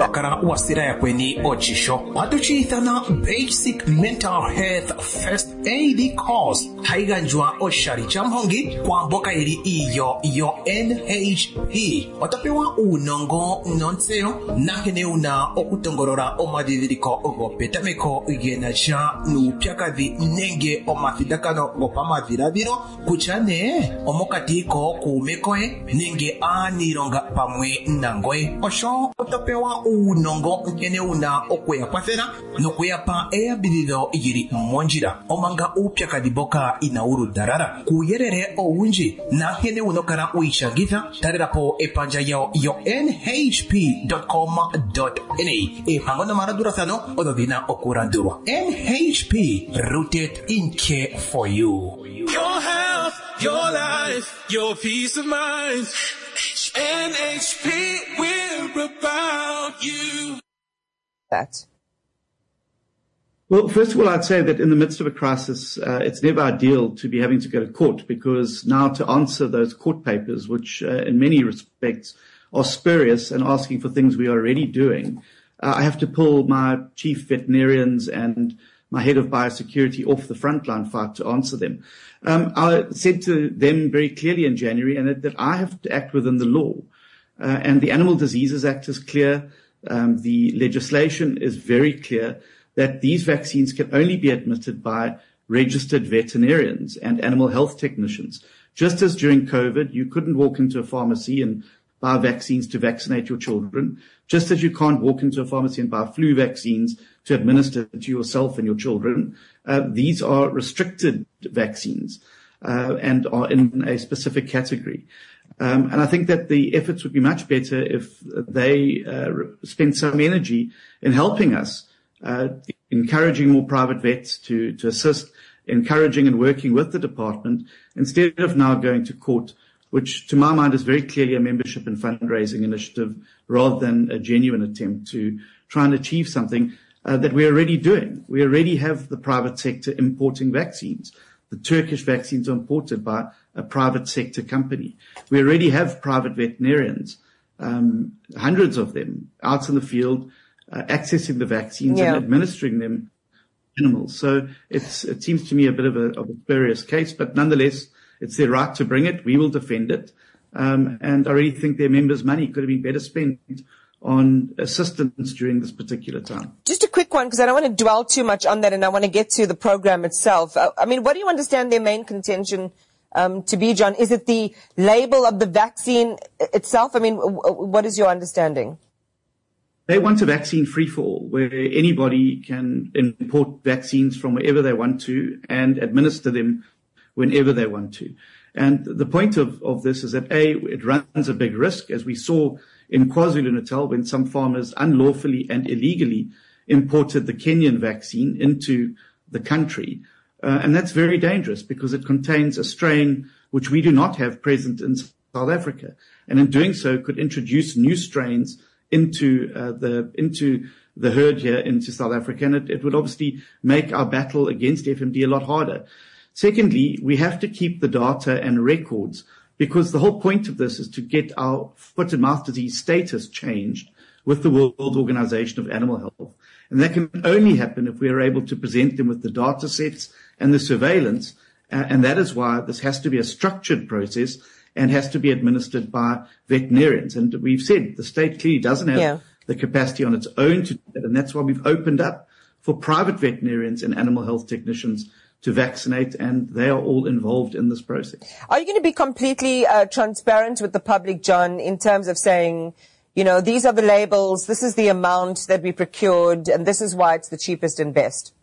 that. Basic mental health first aid course haiganjwa oshari chamhongi kwa mboka ili iyo iyo N H P watapewa unongo nonseo nakene una okutongorora omadidiko ogopetameko igena cha nupyakavi nenge omafidakano gopamaviraviro kuchane omokatiko kumekoe nenge anironga pamwe nangoe osho otapewa unongo nkene una okweya kwafera nokuya pa eyabililo yiri monjira omanga upyakadiboka inauru darara kuyerere ounji na nkene unokara uishangitha tarirapo epanja yao yo N H P dot com dot N A epangono maradura sano ododina okurandurwa N H P, rooted in care for you. Your health, your life, your peace of mind. N H P, we're about you. That. Well, first of all, I'd say that in the midst of a crisis, uh, it's never ideal to be having to go to court, because now to answer those court papers, which uh, in many respects are spurious and asking for things we are already doing, uh, I have to pull my chief veterinarians and my head of biosecurity off the frontline fight to answer them. Um, I said to them very clearly in January and that, that I have to act within the law. Uh, and the Animal Diseases Act is clear. Um, the legislation is very clear that these vaccines can only be administered by registered veterinarians and animal health technicians. Just as during COVID, you couldn't walk into a pharmacy and buy vaccines to vaccinate your children, just as you can't walk into a pharmacy and buy flu vaccines to administer to yourself and your children. Uh, these are restricted vaccines uh, and are in a specific category. Um, and I think that the efforts would be much better if they uh, spend some energy in helping us, uh, encouraging more private vets to, to assist, encouraging and working with the department, instead of now going to court, which to my mind is very clearly a membership and fundraising initiative rather than a genuine attempt to try and achieve something uh, that we're already doing. We already have the private sector importing vaccines. The Turkish vaccines are imported by a private sector company. We already have private veterinarians um, hundreds of them out in the field, uh, accessing the vaccines Yeah. and administering them to animals. So it's, it seems to me a bit of a, of a spurious case, but nonetheless, it's their right to bring it. We will defend it. Um, and I really think their members' money could have been better spent on assistance during this particular time. Just a quick one, because I don't want to dwell too much on that, and I want to get to the program itself. Uh, I mean, what do you understand their main contention um, to be, John? Is it the label of the vaccine itself? I mean, w- w- what is your understanding? They want a vaccine free for all, where anybody can import vaccines from wherever they want to and administer them whenever they want to. And the point of, of this is that, A, it runs a big risk, as we saw in KwaZulu-Natal when some farmers unlawfully and illegally imported the Kenyan vaccine into the country. Uh, and that's very dangerous because it contains a strain which we do not have present in South Africa. And in doing so could introduce new strains into uh, the into the herd here into South Africa. And it, it would obviously make our battle against F M D a lot harder. Secondly, we have to keep the data and records, because the whole point of this is to get our foot and mouth disease status changed with the World Organization of Animal Health. And that can only happen if we are able to present them with the data sets and the surveillance. Uh, and that is why this has to be a structured process and has to be administered by veterinarians. And we've said the state clearly doesn't have Yeah. the capacity on its own to do that. And that's why we've opened up for private veterinarians and animal health technicians to vaccinate, and they are all involved in this process. Are you going to be completely uh, transparent with the public, John, in terms of saying, you know, these are the labels, this is the amount that we procured, and this is why it's the cheapest and best?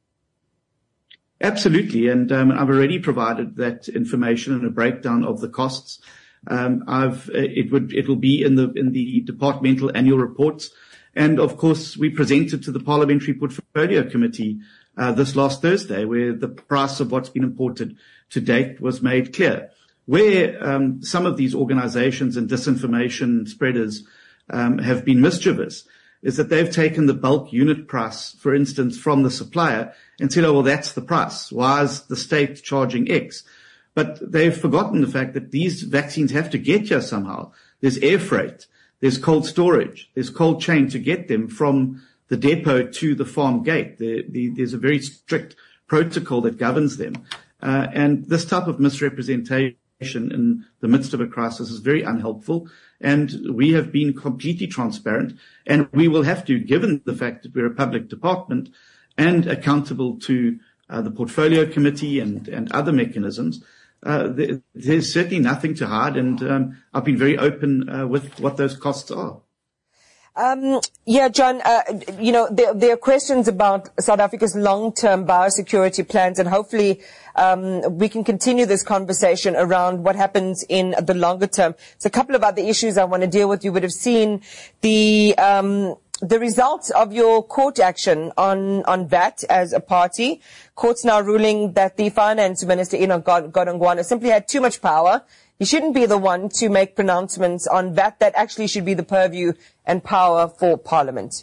Absolutely, and um, I've already provided that information and a breakdown of the costs. Um, I've it would it will be in the in the departmental annual reports, and of course we presented to the Parliamentary Portfolio Committee uh, this last Thursday, where the price of what's been imported to date was made clear. Where um, some of these organisations and disinformation spreaders um, have been mischievous is that they've taken the bulk unit price, for instance, from the supplier and said, oh, well, that's the price. Why is the state charging X? But they've forgotten the fact that these vaccines have to get here somehow. There's air freight, there's cold storage, there's cold chain to get them from the depot to the farm gate. The, the, there's a very strict protocol that governs them. Uh, and this type of misrepresentation in the midst of a crisis is very unhelpful. And we have been completely transparent, and we will have to, given the fact that we're a public department and accountable to uh, the portfolio committee and, and other mechanisms. Uh, there, there's certainly nothing to hide, and um, I've been very open uh, with what those costs are. Um, yeah, John, uh, you know, there, there are questions about South Africa's long-term biosecurity plans, and hopefully um, we can continue this conversation around what happens in the longer term. So a couple of other issues I want to deal with. You would have seen the um, the results of your court action on, on V A T as a party. Court's now ruling that the finance minister, Enoch Godongwana, simply had too much power. He shouldn't be the one to make pronouncements on V A T. That actually should be the purview and power for Parliament.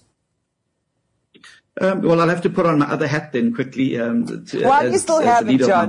Um, well, I'll have to put on my other hat then quickly. Um, to, Why do as, you still as have the it, leader John? of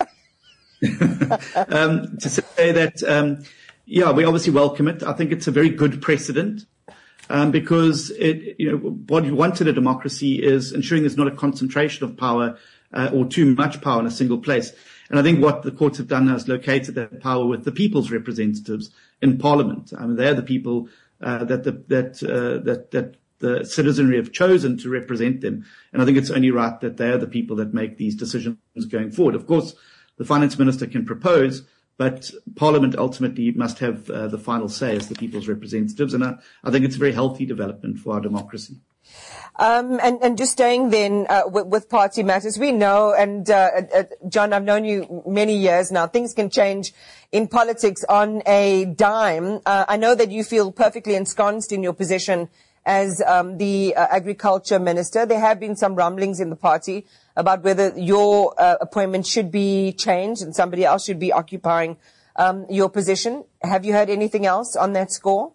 my party. um, to say that, um, yeah, we obviously welcome it. I think it's a very good precedent. Um, because it, you know, what you want in a democracy is ensuring there's not a concentration of power uh, or too much power in a single place. And I think what the courts have done is located that power with the people's representatives in Parliament. I mean, they're the people uh, that the that uh, that that the citizenry have chosen to represent them. And I think it's only right that they are the people that make these decisions going forward. Of course, the finance minister can propose, but Parliament ultimately must have uh, the final say as the people's representatives. And I, I think it's a very healthy development for our democracy. Um, and, and just staying then uh, with, with party matters, we know, and uh, uh, John, I've known you many years now, things can change in politics on a dime. Uh, I know that you feel perfectly ensconced in your position as um, the uh, agriculture minister. There have been some rumblings in the party about whether your uh, appointment should be changed and somebody else should be occupying um, your position. Have you heard anything else on that score?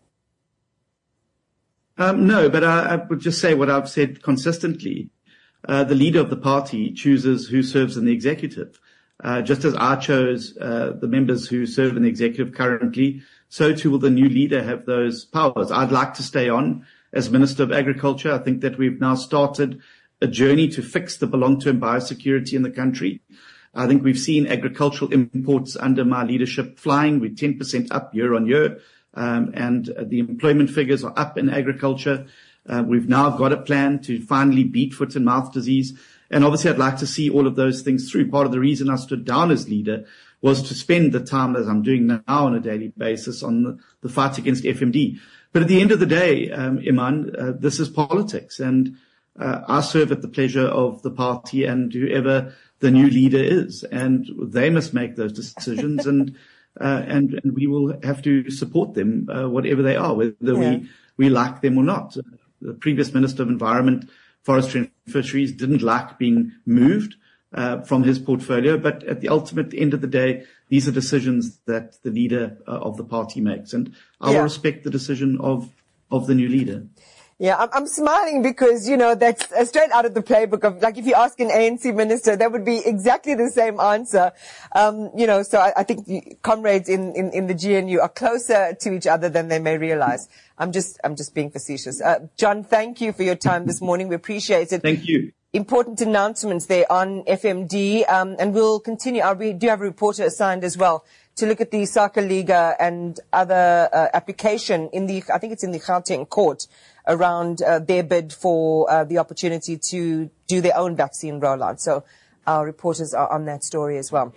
Um, no, but I, I would just say what I've said consistently. Uh, the leader of the party chooses who serves in the executive. Uh, just as I chose uh, the members who serve in the executive currently, so too will the new leader have those powers. I'd like to stay on as Minister of Agriculture. I think that we've now started a journey to fix the long-term biosecurity in the country. I think we've seen agricultural imports under my leadership flying. We're ten percent up year on year, um, and uh, the employment figures are up in agriculture. Uh, we've now got a plan to finally beat foot and mouth disease. And obviously I'd like to see all of those things through. Part of the reason I stood down as leader was to spend the time, as I'm doing now on a daily basis, on the, the fight against F M D. But at the end of the day, um, Iman, uh, this is politics, and uh, I serve at the pleasure of the party and whoever the new leader is, and they must make those decisions, and uh, and, and we will have to support them, uh, whatever they are, whether yeah. we, we like them or not. The previous Minister of Environment, Forestry and Fisheries didn't like being moved uh, from his portfolio, but at the ultimate end of the day, these are decisions that the leader uh, of the party makes, and I yeah. will respect the decision of of the new leader. Yeah, I'm, I'm smiling because, you know, that's uh, straight out of the playbook of, like, if you ask an A N C minister, that would be exactly the same answer. Um, you know, so I, I think the comrades in, in, in the G N U are closer to each other than they may realize. I'm just, I'm just being facetious. Uh, John, thank you for your time this morning. We appreciate it. Thank you. Important announcements there on F M D, um, and we'll continue. Our, we do have a reporter assigned as well to look at the Soccer Liga and other uh, application in the, I think it's in the Gauteng court, around uh, their bid for uh, the opportunity to do their own vaccine rollout. So our reporters are on that story as well.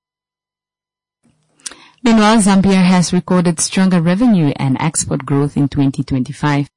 Meanwhile, Zambia has recorded stronger revenue and export growth in twenty twenty-five.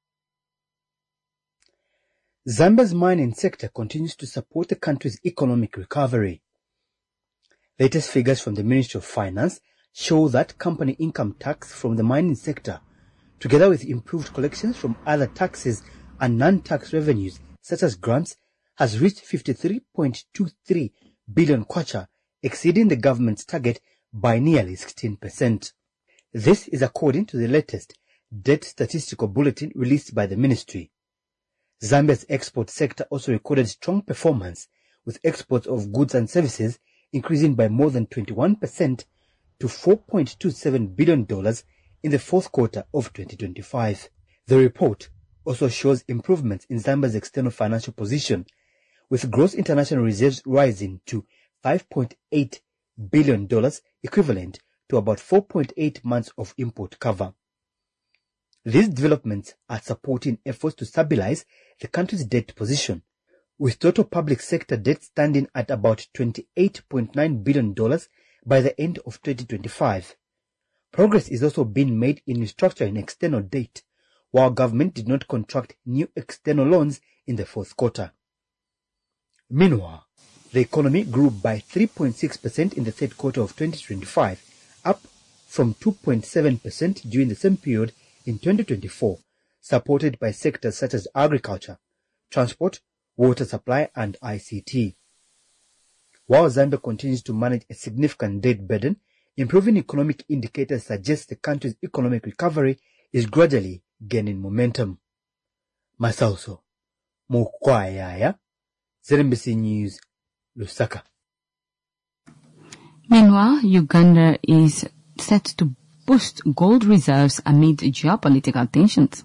Zambia's mining sector continues to support the country's economic recovery. Latest figures from the Ministry of Finance show that company income tax from the mining sector, together with improved collections from other taxes and non-tax revenues, such as grants, has reached fifty-three point two three billion kwacha, exceeding the government's target by nearly sixteen percent. This is according to the latest Debt Statistical Bulletin released by the ministry. Zambia's export sector also recorded strong performance, with exports of goods and services increasing by more than twenty-one percent to four point two seven billion dollars in the fourth quarter of twenty twenty-five. The report also shows improvements in Zambia's external financial position, with gross international reserves rising to five point eight billion dollars, equivalent to about four point eight months of import cover. These developments are supporting efforts to stabilize the country's debt position, with total public sector debt standing at about twenty-eight point nine billion dollars by the end of twenty twenty-five. Progress is also being made in restructuring external debt, while government did not contract new external loans in the fourth quarter. Meanwhile, the economy grew by three point six percent in the third quarter of twenty twenty-five, up from two point seven percent during the same period in twenty twenty-four, supported by sectors such as agriculture, transport, water supply, and I C T. While Zambia continues to manage a significant debt burden, improving economic indicators suggest the country's economic recovery is gradually gaining momentum. Masauso Mukwayaya, Z M B C News, Lusaka. Meanwhile, Uganda is set to boost gold reserves amid geopolitical tensions.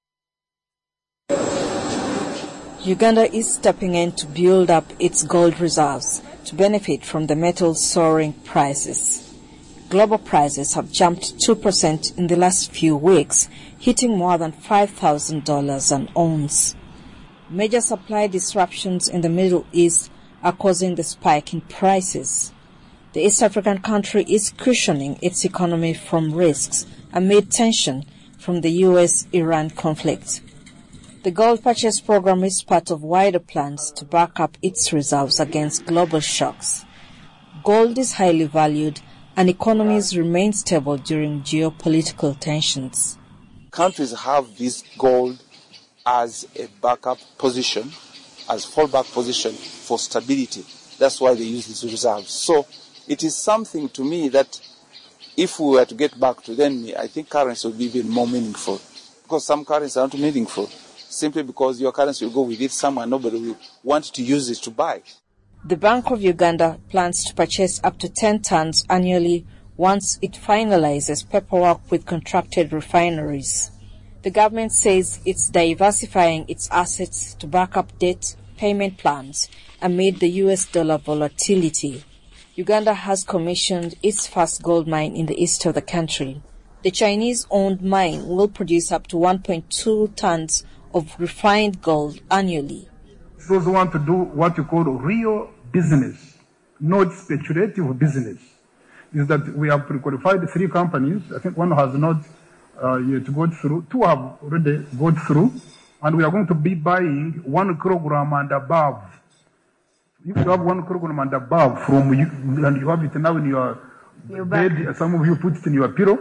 Uganda is stepping in to build up its gold reserves to benefit from the metal's soaring prices. Global prices have jumped two percent in the last few weeks, hitting more than five thousand dollars an ounce. Major supply disruptions in the Middle East are causing the spike in prices. The East African country is cushioning its economy from risks amid tension from the U S Iran conflict. The gold purchase program is part of wider plans to back up its reserves against global shocks. Gold is highly valued and economies remain stable during geopolitical tensions. Countries have this gold as a backup position, as fallback position for stability. That's why they use these reserves. So it is something to me that if we were to get back to then, I think currency would be even more meaningful. Because some currencies are not meaningful, simply because your currency will go with it somewhere, nobody will want to use it to buy. The Bank of Uganda plans to purchase up to ten tons annually once it finalizes paperwork with contracted refineries. The government says it's diversifying its assets to back up debt payment plans amid the U S dollar volatility. Uganda has commissioned its first gold mine in the east of the country. The Chinese-owned mine will produce up to one point two tons of refined gold annually. Those who want to do what you call real business, not speculative business, is that we have pre-qualified three companies. I think one has not uh, yet got through. Two have already got through. And we are going to be buying one kilogram and above. If you have one kilogram and above from you, and you have it now in your, your bed, some of you put it in your pillow,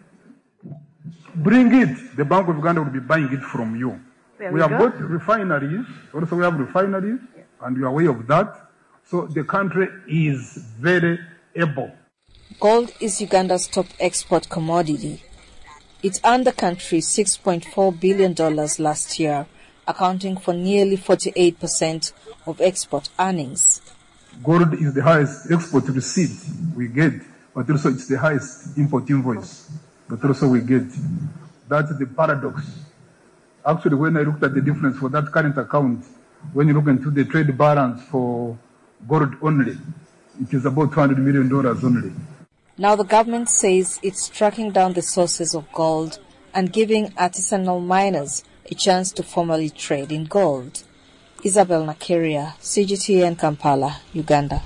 bring it. The Bank of Uganda will be buying it from you. There we, we have go. got refineries. Also, we have refineries, yeah. And we are aware of that. So the country is very able. Gold is Uganda's top export commodity. It earned the country six point four billion dollars last year, accounting for nearly forty-eight percent of export earnings. Gold is the highest export receipt we get, but also it's the highest import invoice, but also we get. That's the paradox. Actually, when I looked at the difference for that current account, when you look into the trade balance for gold only, it is about two hundred million dollars only. Now the government says it's tracking down the sources of gold and giving artisanal miners a chance to formally trade in gold. Isabel Nakeria, C G T N Kampala, Uganda.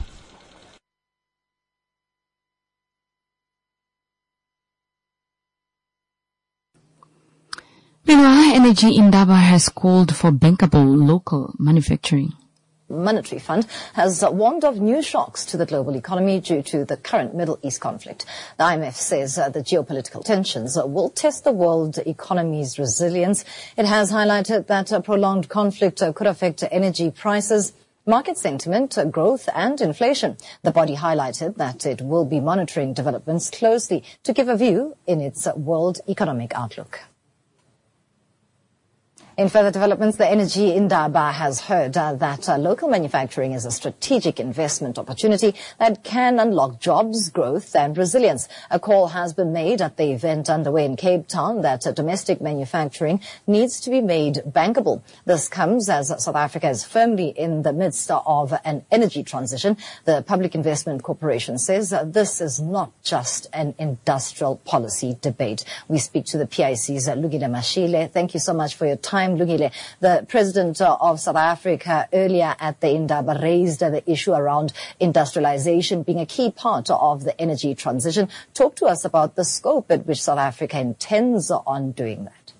Meanwhile, Energy Indaba has called for bankable local manufacturing. Monetary Fund has warned of new shocks to the global economy due to the current Middle East conflict. The I M F says uh, the geopolitical tensions uh, will test the world economy's resilience. It has highlighted that uh, prolonged conflict uh, could affect energy prices, market sentiment, uh, growth and inflation. The body highlighted that it will be monitoring developments closely to give a view in its uh, world economic outlook. In further developments, the Energy Indaba has heard uh, that uh, local manufacturing is a strategic investment opportunity that can unlock jobs, growth and resilience. A call has been made at the event underway in Cape Town that uh, domestic manufacturing needs to be made bankable. This comes as South Africa is firmly in the midst of an energy transition. The Public Investment Corporation says uh, this is not just an industrial policy debate. We speak to the P I C's uh, Lungile Mashile. Thank you so much for your time. Lungile, the president uh, of South Africa earlier at the Indaba raised uh, the issue around industrialization being a key part of the energy transition. Talk to us about the scope at which South Africa intends on doing that.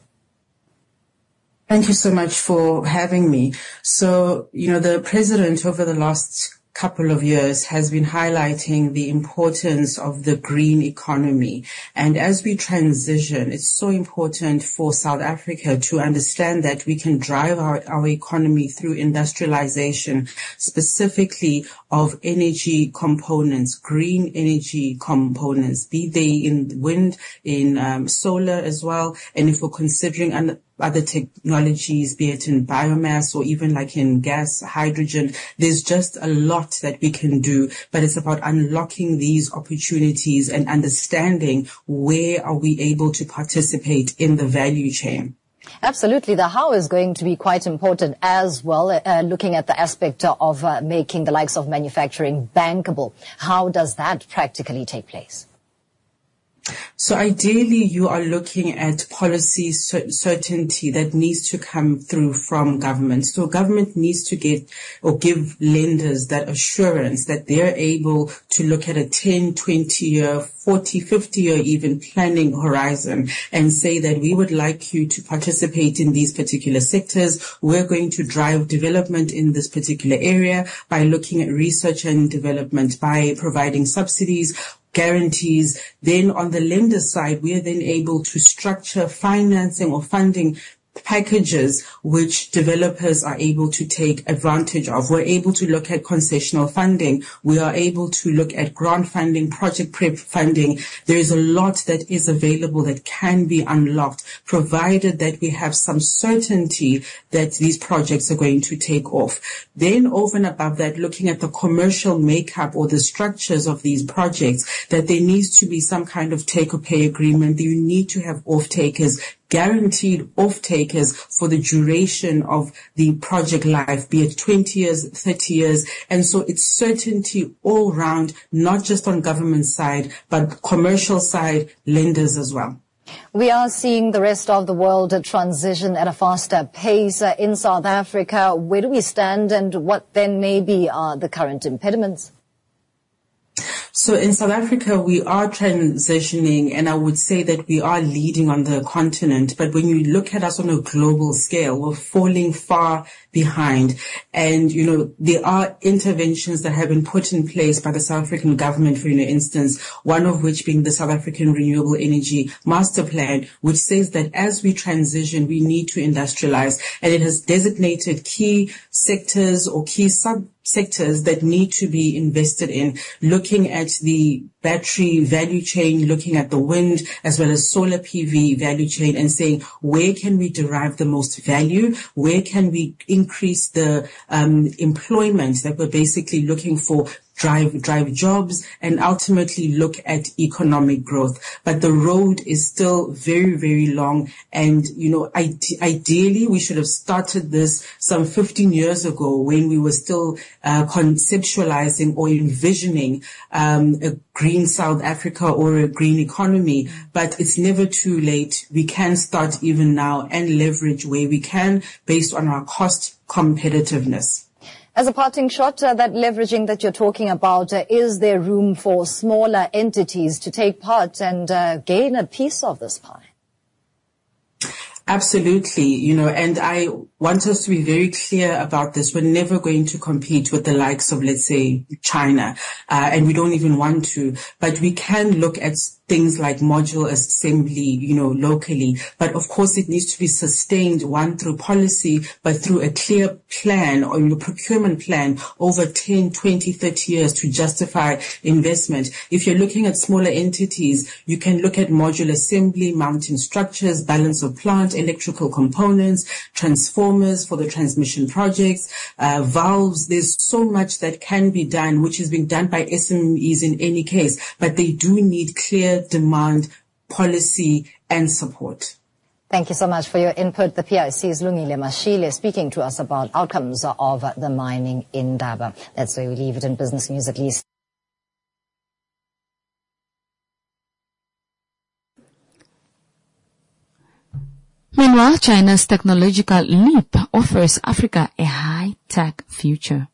Thank you so much for having me. So, you know, the president over the last couple of years has been highlighting the importance of the green economy. And as we transition, it's so important for South Africa to understand that we can drive our, our economy through industrialization, specifically of energy components, green energy components, be they in wind, in um, solar as well. And if we're considering an other technologies, be it in biomass or even like in gas, hydrogen, there's just a lot that we can do, but it's about unlocking these opportunities and understanding where are we able to participate in the value chain. Absolutely. The how is going to be quite important as well, uh, looking at the aspect of uh, making the likes of manufacturing bankable. How does that practically take place? So ideally, you are looking at policy certainty that needs to come through from government. So government needs to get or give lenders that assurance that they're able to look at a ten, twenty year, forty, fifty year even planning horizon and say that we would like you to participate in these particular sectors. We're going to drive development in this particular area by looking at research and development, by providing subsidies, guarantees. Then on the lender side, we are then able to structure financing or funding packages which developers are able to take advantage of. We're able to look at concessional funding. We are able to look at grant funding, project prep funding. There is a lot that is available that can be unlocked, provided that we have some certainty that these projects are going to take off. Then over and above that, looking at the commercial makeup or the structures of these projects, that there needs to be some kind of take-or-pay agreement. You need to have off-takers, guaranteed off-takers for the duration of the project life, be it twenty years, thirty years. And so it's certainty all round, not just on government side, but commercial side, lenders as well. We are seeing the rest of the world transition at a faster pace. Uh, in South Africa, where do we stand, and what then maybe are the current impediments? So in South Africa, we are transitioning, and I would say that we are leading on the continent. But when you look at us on a global scale, we're falling far behind. And, you know, there are interventions that have been put in place by the South African government, for instance, one of which being the South African Renewable Energy Master Plan, which says that as we transition, we need to industrialize. And it has designated key sectors or key sub sectors that need to be invested in, looking at the battery value chain, looking at the wind as well as solar P V value chain, and saying where can we derive the most value, where can we increase the um, employment that we're basically looking for, drive drive jobs, and ultimately look at economic growth. But the road is still very, very long. And, you know, ide- ideally, we should have started this some fifteen years ago when we were still uh, conceptualizing or envisioning um, a green South Africa or a green economy. But it's never too late. We can start even now and leverage where we can based on our cost competitiveness. As a parting shot, uh, that leveraging that you're talking about, uh, is there room for smaller entities to take part and uh, gain a piece of this pie? Absolutely, you know, and I want us to be very clear about this. We're never going to compete with the likes of, let's say, China, uh, and we don't even want to, but we can look at things like module assembly, you know, locally. But of course, it needs to be sustained, one, through policy, but through a clear plan or, you know, procurement plan over ten, twenty, thirty years to justify investment. If you're looking at smaller entities, you can look at module assembly, mounting structures, balance of plant, electrical components, transformers for the transmission projects, uh, valves. There's so much that can be done, which is being done by S M Es in any case, but they do need clear demand, policy, and support. Thank you so much for your input. The P I C's Lungile Mashile speaking to us about outcomes of the mining in Indaba. That's where we leave it in business news at least. Meanwhile, China's technological leap offers Africa a high-tech future.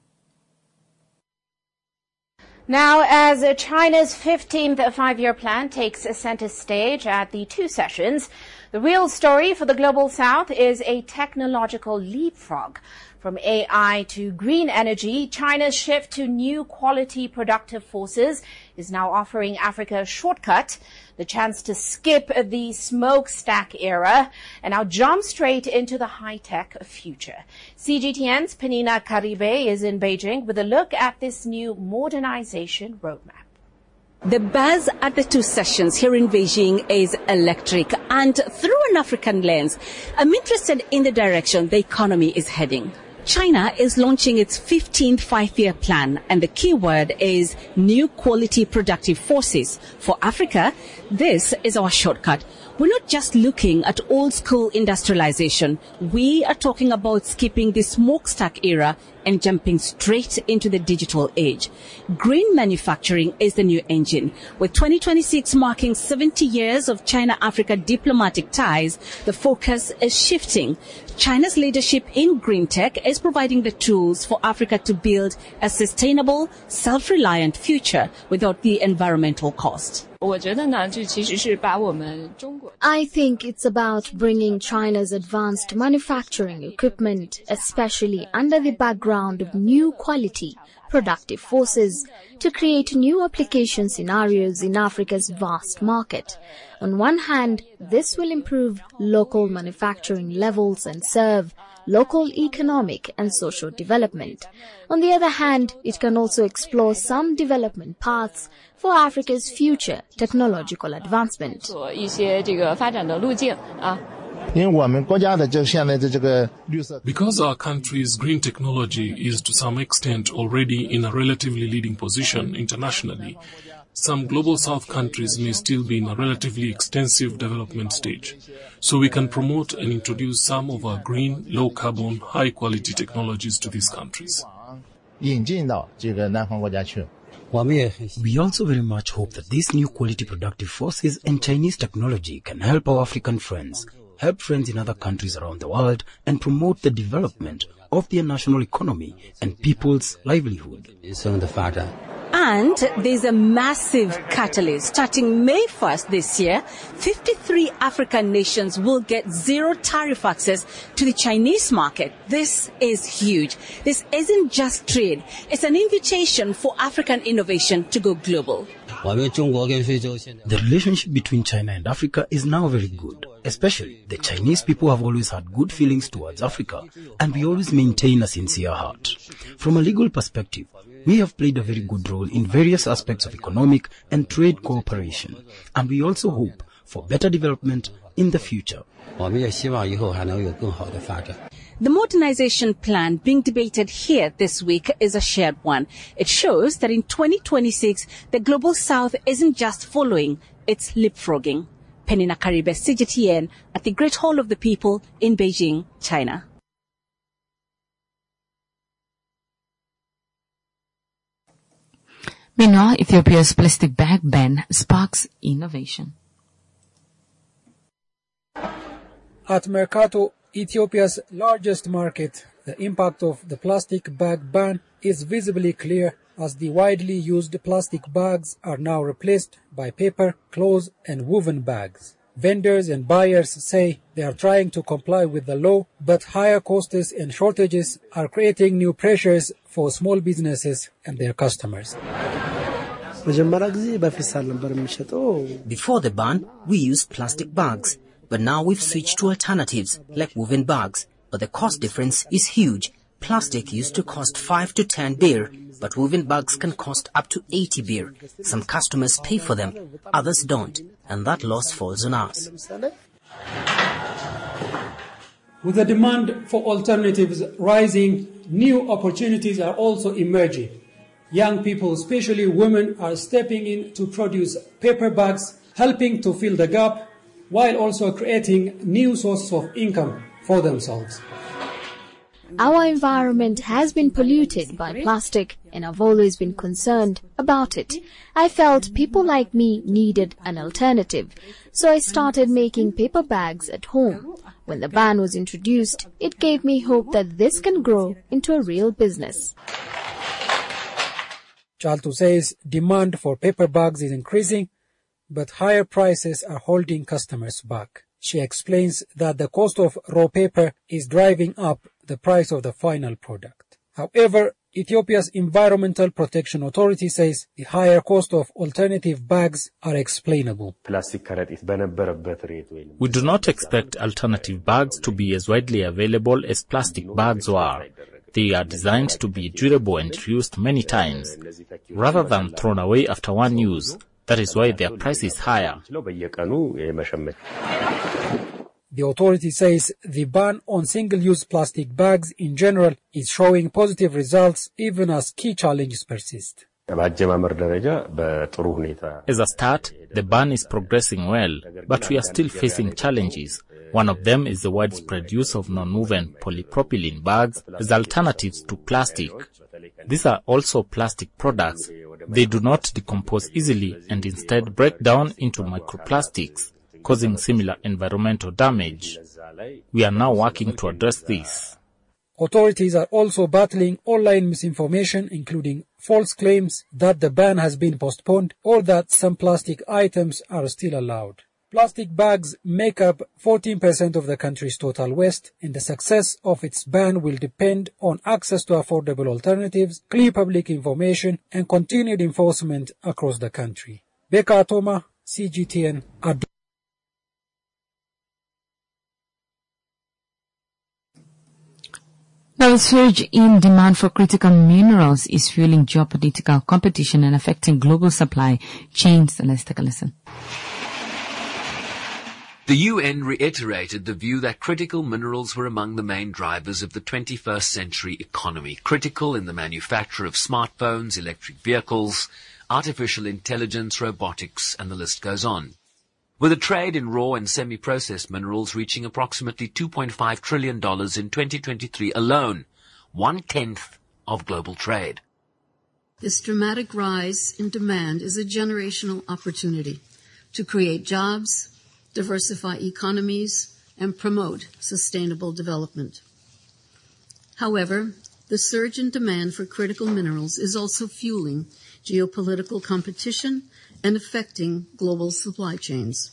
Now, as China's fifteenth five-year plan takes center stage at the two sessions, the real story for the Global South is a technological leapfrog. From A I to green energy, China's shift to new quality productive forces is now offering Africa a shortcut, the chance to skip the smokestack era and now jump straight into the high-tech future. C G T N's Penina Karibe is in Beijing with a look at this new modernization roadmap. The buzz at the two sessions here in Beijing is electric, and through an African lens, I'm interested in the direction the economy is heading. China is launching its fifteenth five-year plan, and the key word is new quality productive forces. For Africa, this is our shortcut. We're not just looking at old school industrialization. We are talking about skipping the smokestack era and jumping straight into the digital age. Green manufacturing is the new engine. With twenty twenty-six marking seventy years of China-Africa diplomatic ties, the focus is shifting. China's leadership in green tech is providing the tools for Africa to build a sustainable, self-reliant future without the environmental cost. I think it's about bringing China's advanced manufacturing equipment, especially under the background of new quality, productive forces, to create new application scenarios in Africa's vast market. On one hand, this will improve local manufacturing levels and serve local economic and social development. On the other hand, it can also explore some development paths for Africa's future technological advancement. Because our country's green technology is to some extent already in a relatively leading position internationally, some global south countries may still be in a relatively extensive development stage. So we can promote and introduce some of our green, low-carbon, high-quality technologies to these countries. We also very much hope that these new quality productive forces and Chinese technology can help our African friends, help friends in other countries around the world, and promote the development of their national economy and people's livelihood. And there's a massive catalyst. Starting May first this year, fifty-three African nations will get zero tariff access to the Chinese market. This is huge. This isn't just trade. It's an invitation for African innovation to go global. The relationship between China and Africa is now very good. Especially, the Chinese people have always had good feelings towards Africa, and we always maintain a sincere heart. From a legal perspective, we have played a very good role in various aspects of economic and trade cooperation, and we also hope for better development in the future. The modernization plan being debated here this week is a shared one. It shows that in twenty twenty-six, the Global South isn't just following, it's leapfrogging. Penina Karibe, C G T N, at the Great Hall of the People in Beijing, China. Meanwhile, Ethiopia's plastic bag ban sparks innovation. At Mercato, Ethiopia's largest market, the impact of the plastic bag ban is visibly clear, as the widely used plastic bags are now replaced by paper, cloth, and woven bags. Vendors and buyers say they are trying to comply with the law, but higher costs and shortages are creating new pressures for small businesses and their customers. Before the ban, we used plastic bags, but now we've switched to alternatives like woven bags. But the cost difference is huge. Plastic used to cost five to ten birr, but woven bags can cost up to eighty birr. Some customers pay for them, others don't, and that loss falls on us. With the demand for alternatives rising, new opportunities are also emerging. Young people, especially women, are stepping in to produce paper bags, helping to fill the gap, while also creating new sources of income for themselves. Our environment has been polluted by plastic, and I've always been concerned about it. I felt people like me needed an alternative, so I started making paper bags at home. When the ban was introduced, it gave me hope that this can grow into a real business. Chaltu says demand for paper bags is increasing, but higher prices are holding customers back. She explains that the cost of raw paper is driving up the price of the final product. However, Ethiopia's Environmental Protection Authority says the higher cost of alternative bags are explainable. We do not expect alternative bags to be as widely available as plastic bags were. They are designed to be durable and used many times, rather than thrown away after one use. That is why their price is higher. The authority says the ban on single-use plastic bags in general is showing positive results even as key challenges persist. As a start, the ban is progressing well, but we are still facing challenges. One of them is the widespread use of non-woven polypropylene bags as alternatives to plastic. These are also plastic products. They do not decompose easily and instead break down into microplastics, causing similar environmental damage. We are now working to address this. Authorities are also battling online misinformation, including false claims that the ban has been postponed or that some plastic items are still allowed. Plastic bags make up fourteen percent of the country's total waste, and the success of its ban will depend on access to affordable alternatives, clear public information, and continued enforcement across the country. Becca Atoma, C G T N, Ad- The surge in demand for critical minerals is fueling geopolitical competition and affecting global supply chains. Let's take a listen. The U N reiterated the view that critical minerals were among the main drivers of the twenty-first century economy, critical in the manufacture of smartphones, electric vehicles, artificial intelligence, robotics, and the list goes on. With a trade in raw and semi-processed minerals reaching approximately two point five trillion dollars in twenty twenty-three alone, one-tenth of global trade. This dramatic rise in demand is a generational opportunity to create jobs, diversify economies, and promote sustainable development. However, the surge in demand for critical minerals is also fueling geopolitical competition and affecting global supply chains.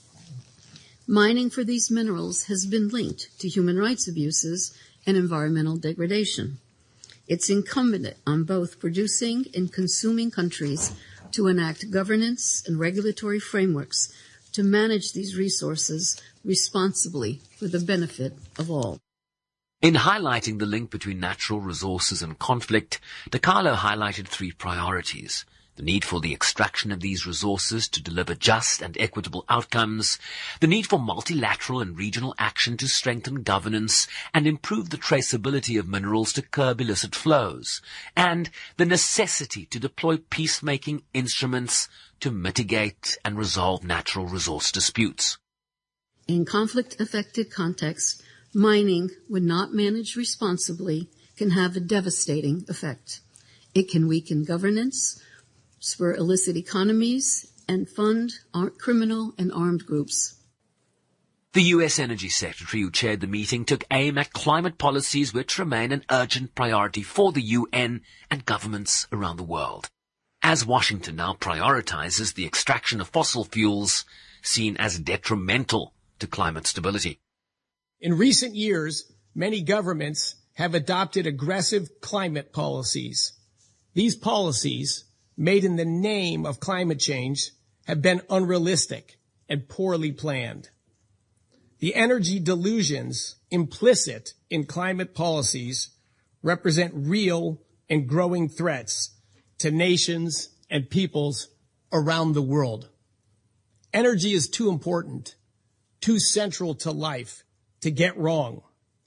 Mining for these minerals has been linked to human rights abuses and environmental degradation. It's incumbent on both producing and consuming countries to enact governance and regulatory frameworks to manage these resources responsibly for the benefit of all. In highlighting the link between natural resources and conflict, DiCarlo highlighted three priorities: the need for the extraction of these resources to deliver just and equitable outcomes, the need for multilateral and regional action to strengthen governance and improve the traceability of minerals to curb illicit flows, and the necessity to deploy peacemaking instruments to mitigate and resolve natural resource disputes. In conflict-affected contexts, mining, when not managed responsibly, can have a devastating effect. It can weaken governance, spur illicit economies, and fund criminal and armed groups. The U S Energy Secretary who chaired the meeting took aim at climate policies which remain an urgent priority for the U N and governments around the world, as Washington now prioritizes the extraction of fossil fuels seen as detrimental to climate stability. In recent years, many governments have adopted aggressive climate policies. These policies, made in the name of climate change, have been unrealistic and poorly planned. The energy delusions implicit in climate policies represent real and growing threats to nations and peoples around the world. Energy is too important, too central to life to get wrong.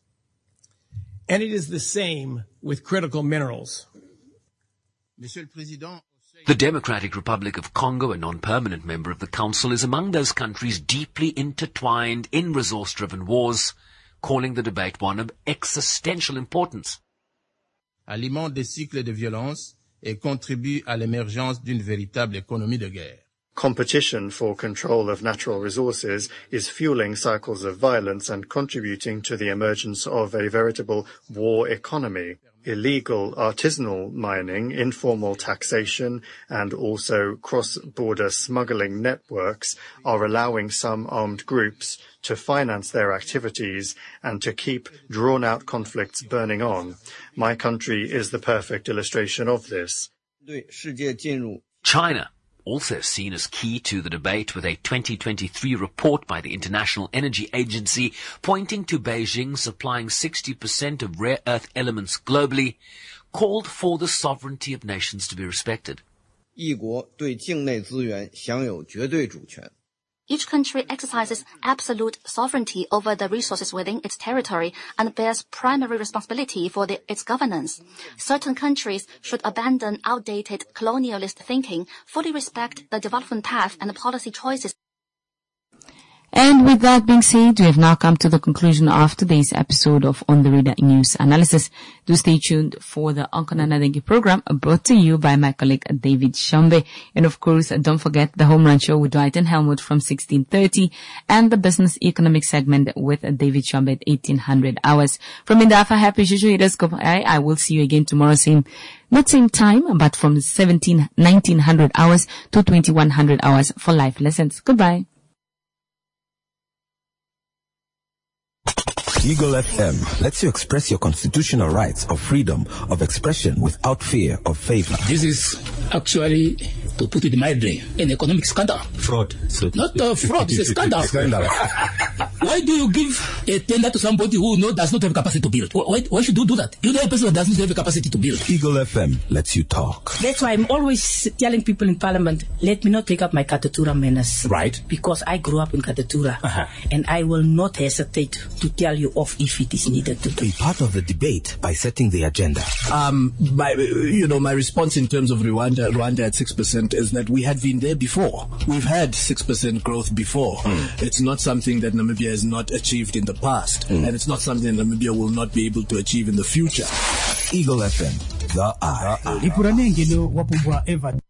And it is the same with critical minerals. The Democratic Republic of Congo, a non-permanent member of the Council, is among those countries deeply intertwined in resource-driven wars, calling the debate one of existential importance. Alimente des cycles de violence et contribue à l'émergence d'une véritable économie de guerre. Competition for control of natural resources is fueling cycles of violence and contributing to the emergence of a veritable war economy. Illegal artisanal mining, informal taxation, and also cross-border smuggling networks are allowing some armed groups to finance their activities and to keep drawn-out conflicts burning on. My country is the perfect illustration of this. China, also seen as key to the debate, with a twenty twenty-three report by the International Energy Agency pointing to Beijing supplying sixty percent of rare earth elements globally, called for the sovereignty of nations to be respected. Each country exercises absolute sovereignty over the resources within its territory and bears primary responsibility for the, its governance. Certain countries should abandon outdated colonialist thinking, fully respect the development path and policy choices. And with that being said, we have now come to the conclusion of today's episode of On the Radar News Analysis. Do stay tuned for the Ankanana Dengue program brought to you by my colleague David Shambe. And of course, don't forget the Home Run Show with Dwight and Helmut from sixteen thirty and the Business Economic segment with David Shambe at eighteen hundred hours. From Indafa, happy Juju, it is goodbye. I will see you again tomorrow, same, not same time, but from seventeen, nineteen hundred hours to twenty-one hundred hours for live lessons. Goodbye. Eagle F M lets you express your constitutional rights of freedom of expression without fear of favor. This is actually, to put it mildly, an economic scandal. Fraud. So Not uh, fraud, it's a scandal. scandal. Why do you give a tender to somebody who know, does not have capacity to build? Why, why should you do that? You know a person that doesn't have a capacity to build. Eagle F M lets you talk. That's why I'm always telling people in Parliament, let me not take up my Katatura menace. Right. Because I grew up in Katatura. Uh-huh. And I will not hesitate to tell you off if it is needed to do. Be part of the debate by setting the agenda. Um, my, you know, my response in terms of Rwanda, Rwanda at six percent is that we had been there before. We've had six percent growth before. Mm. It's not something that Namibia has not achieved in the past. Mm. And it's not something that Namibia will not be able to achieve in the future. Eagle F M, the eye.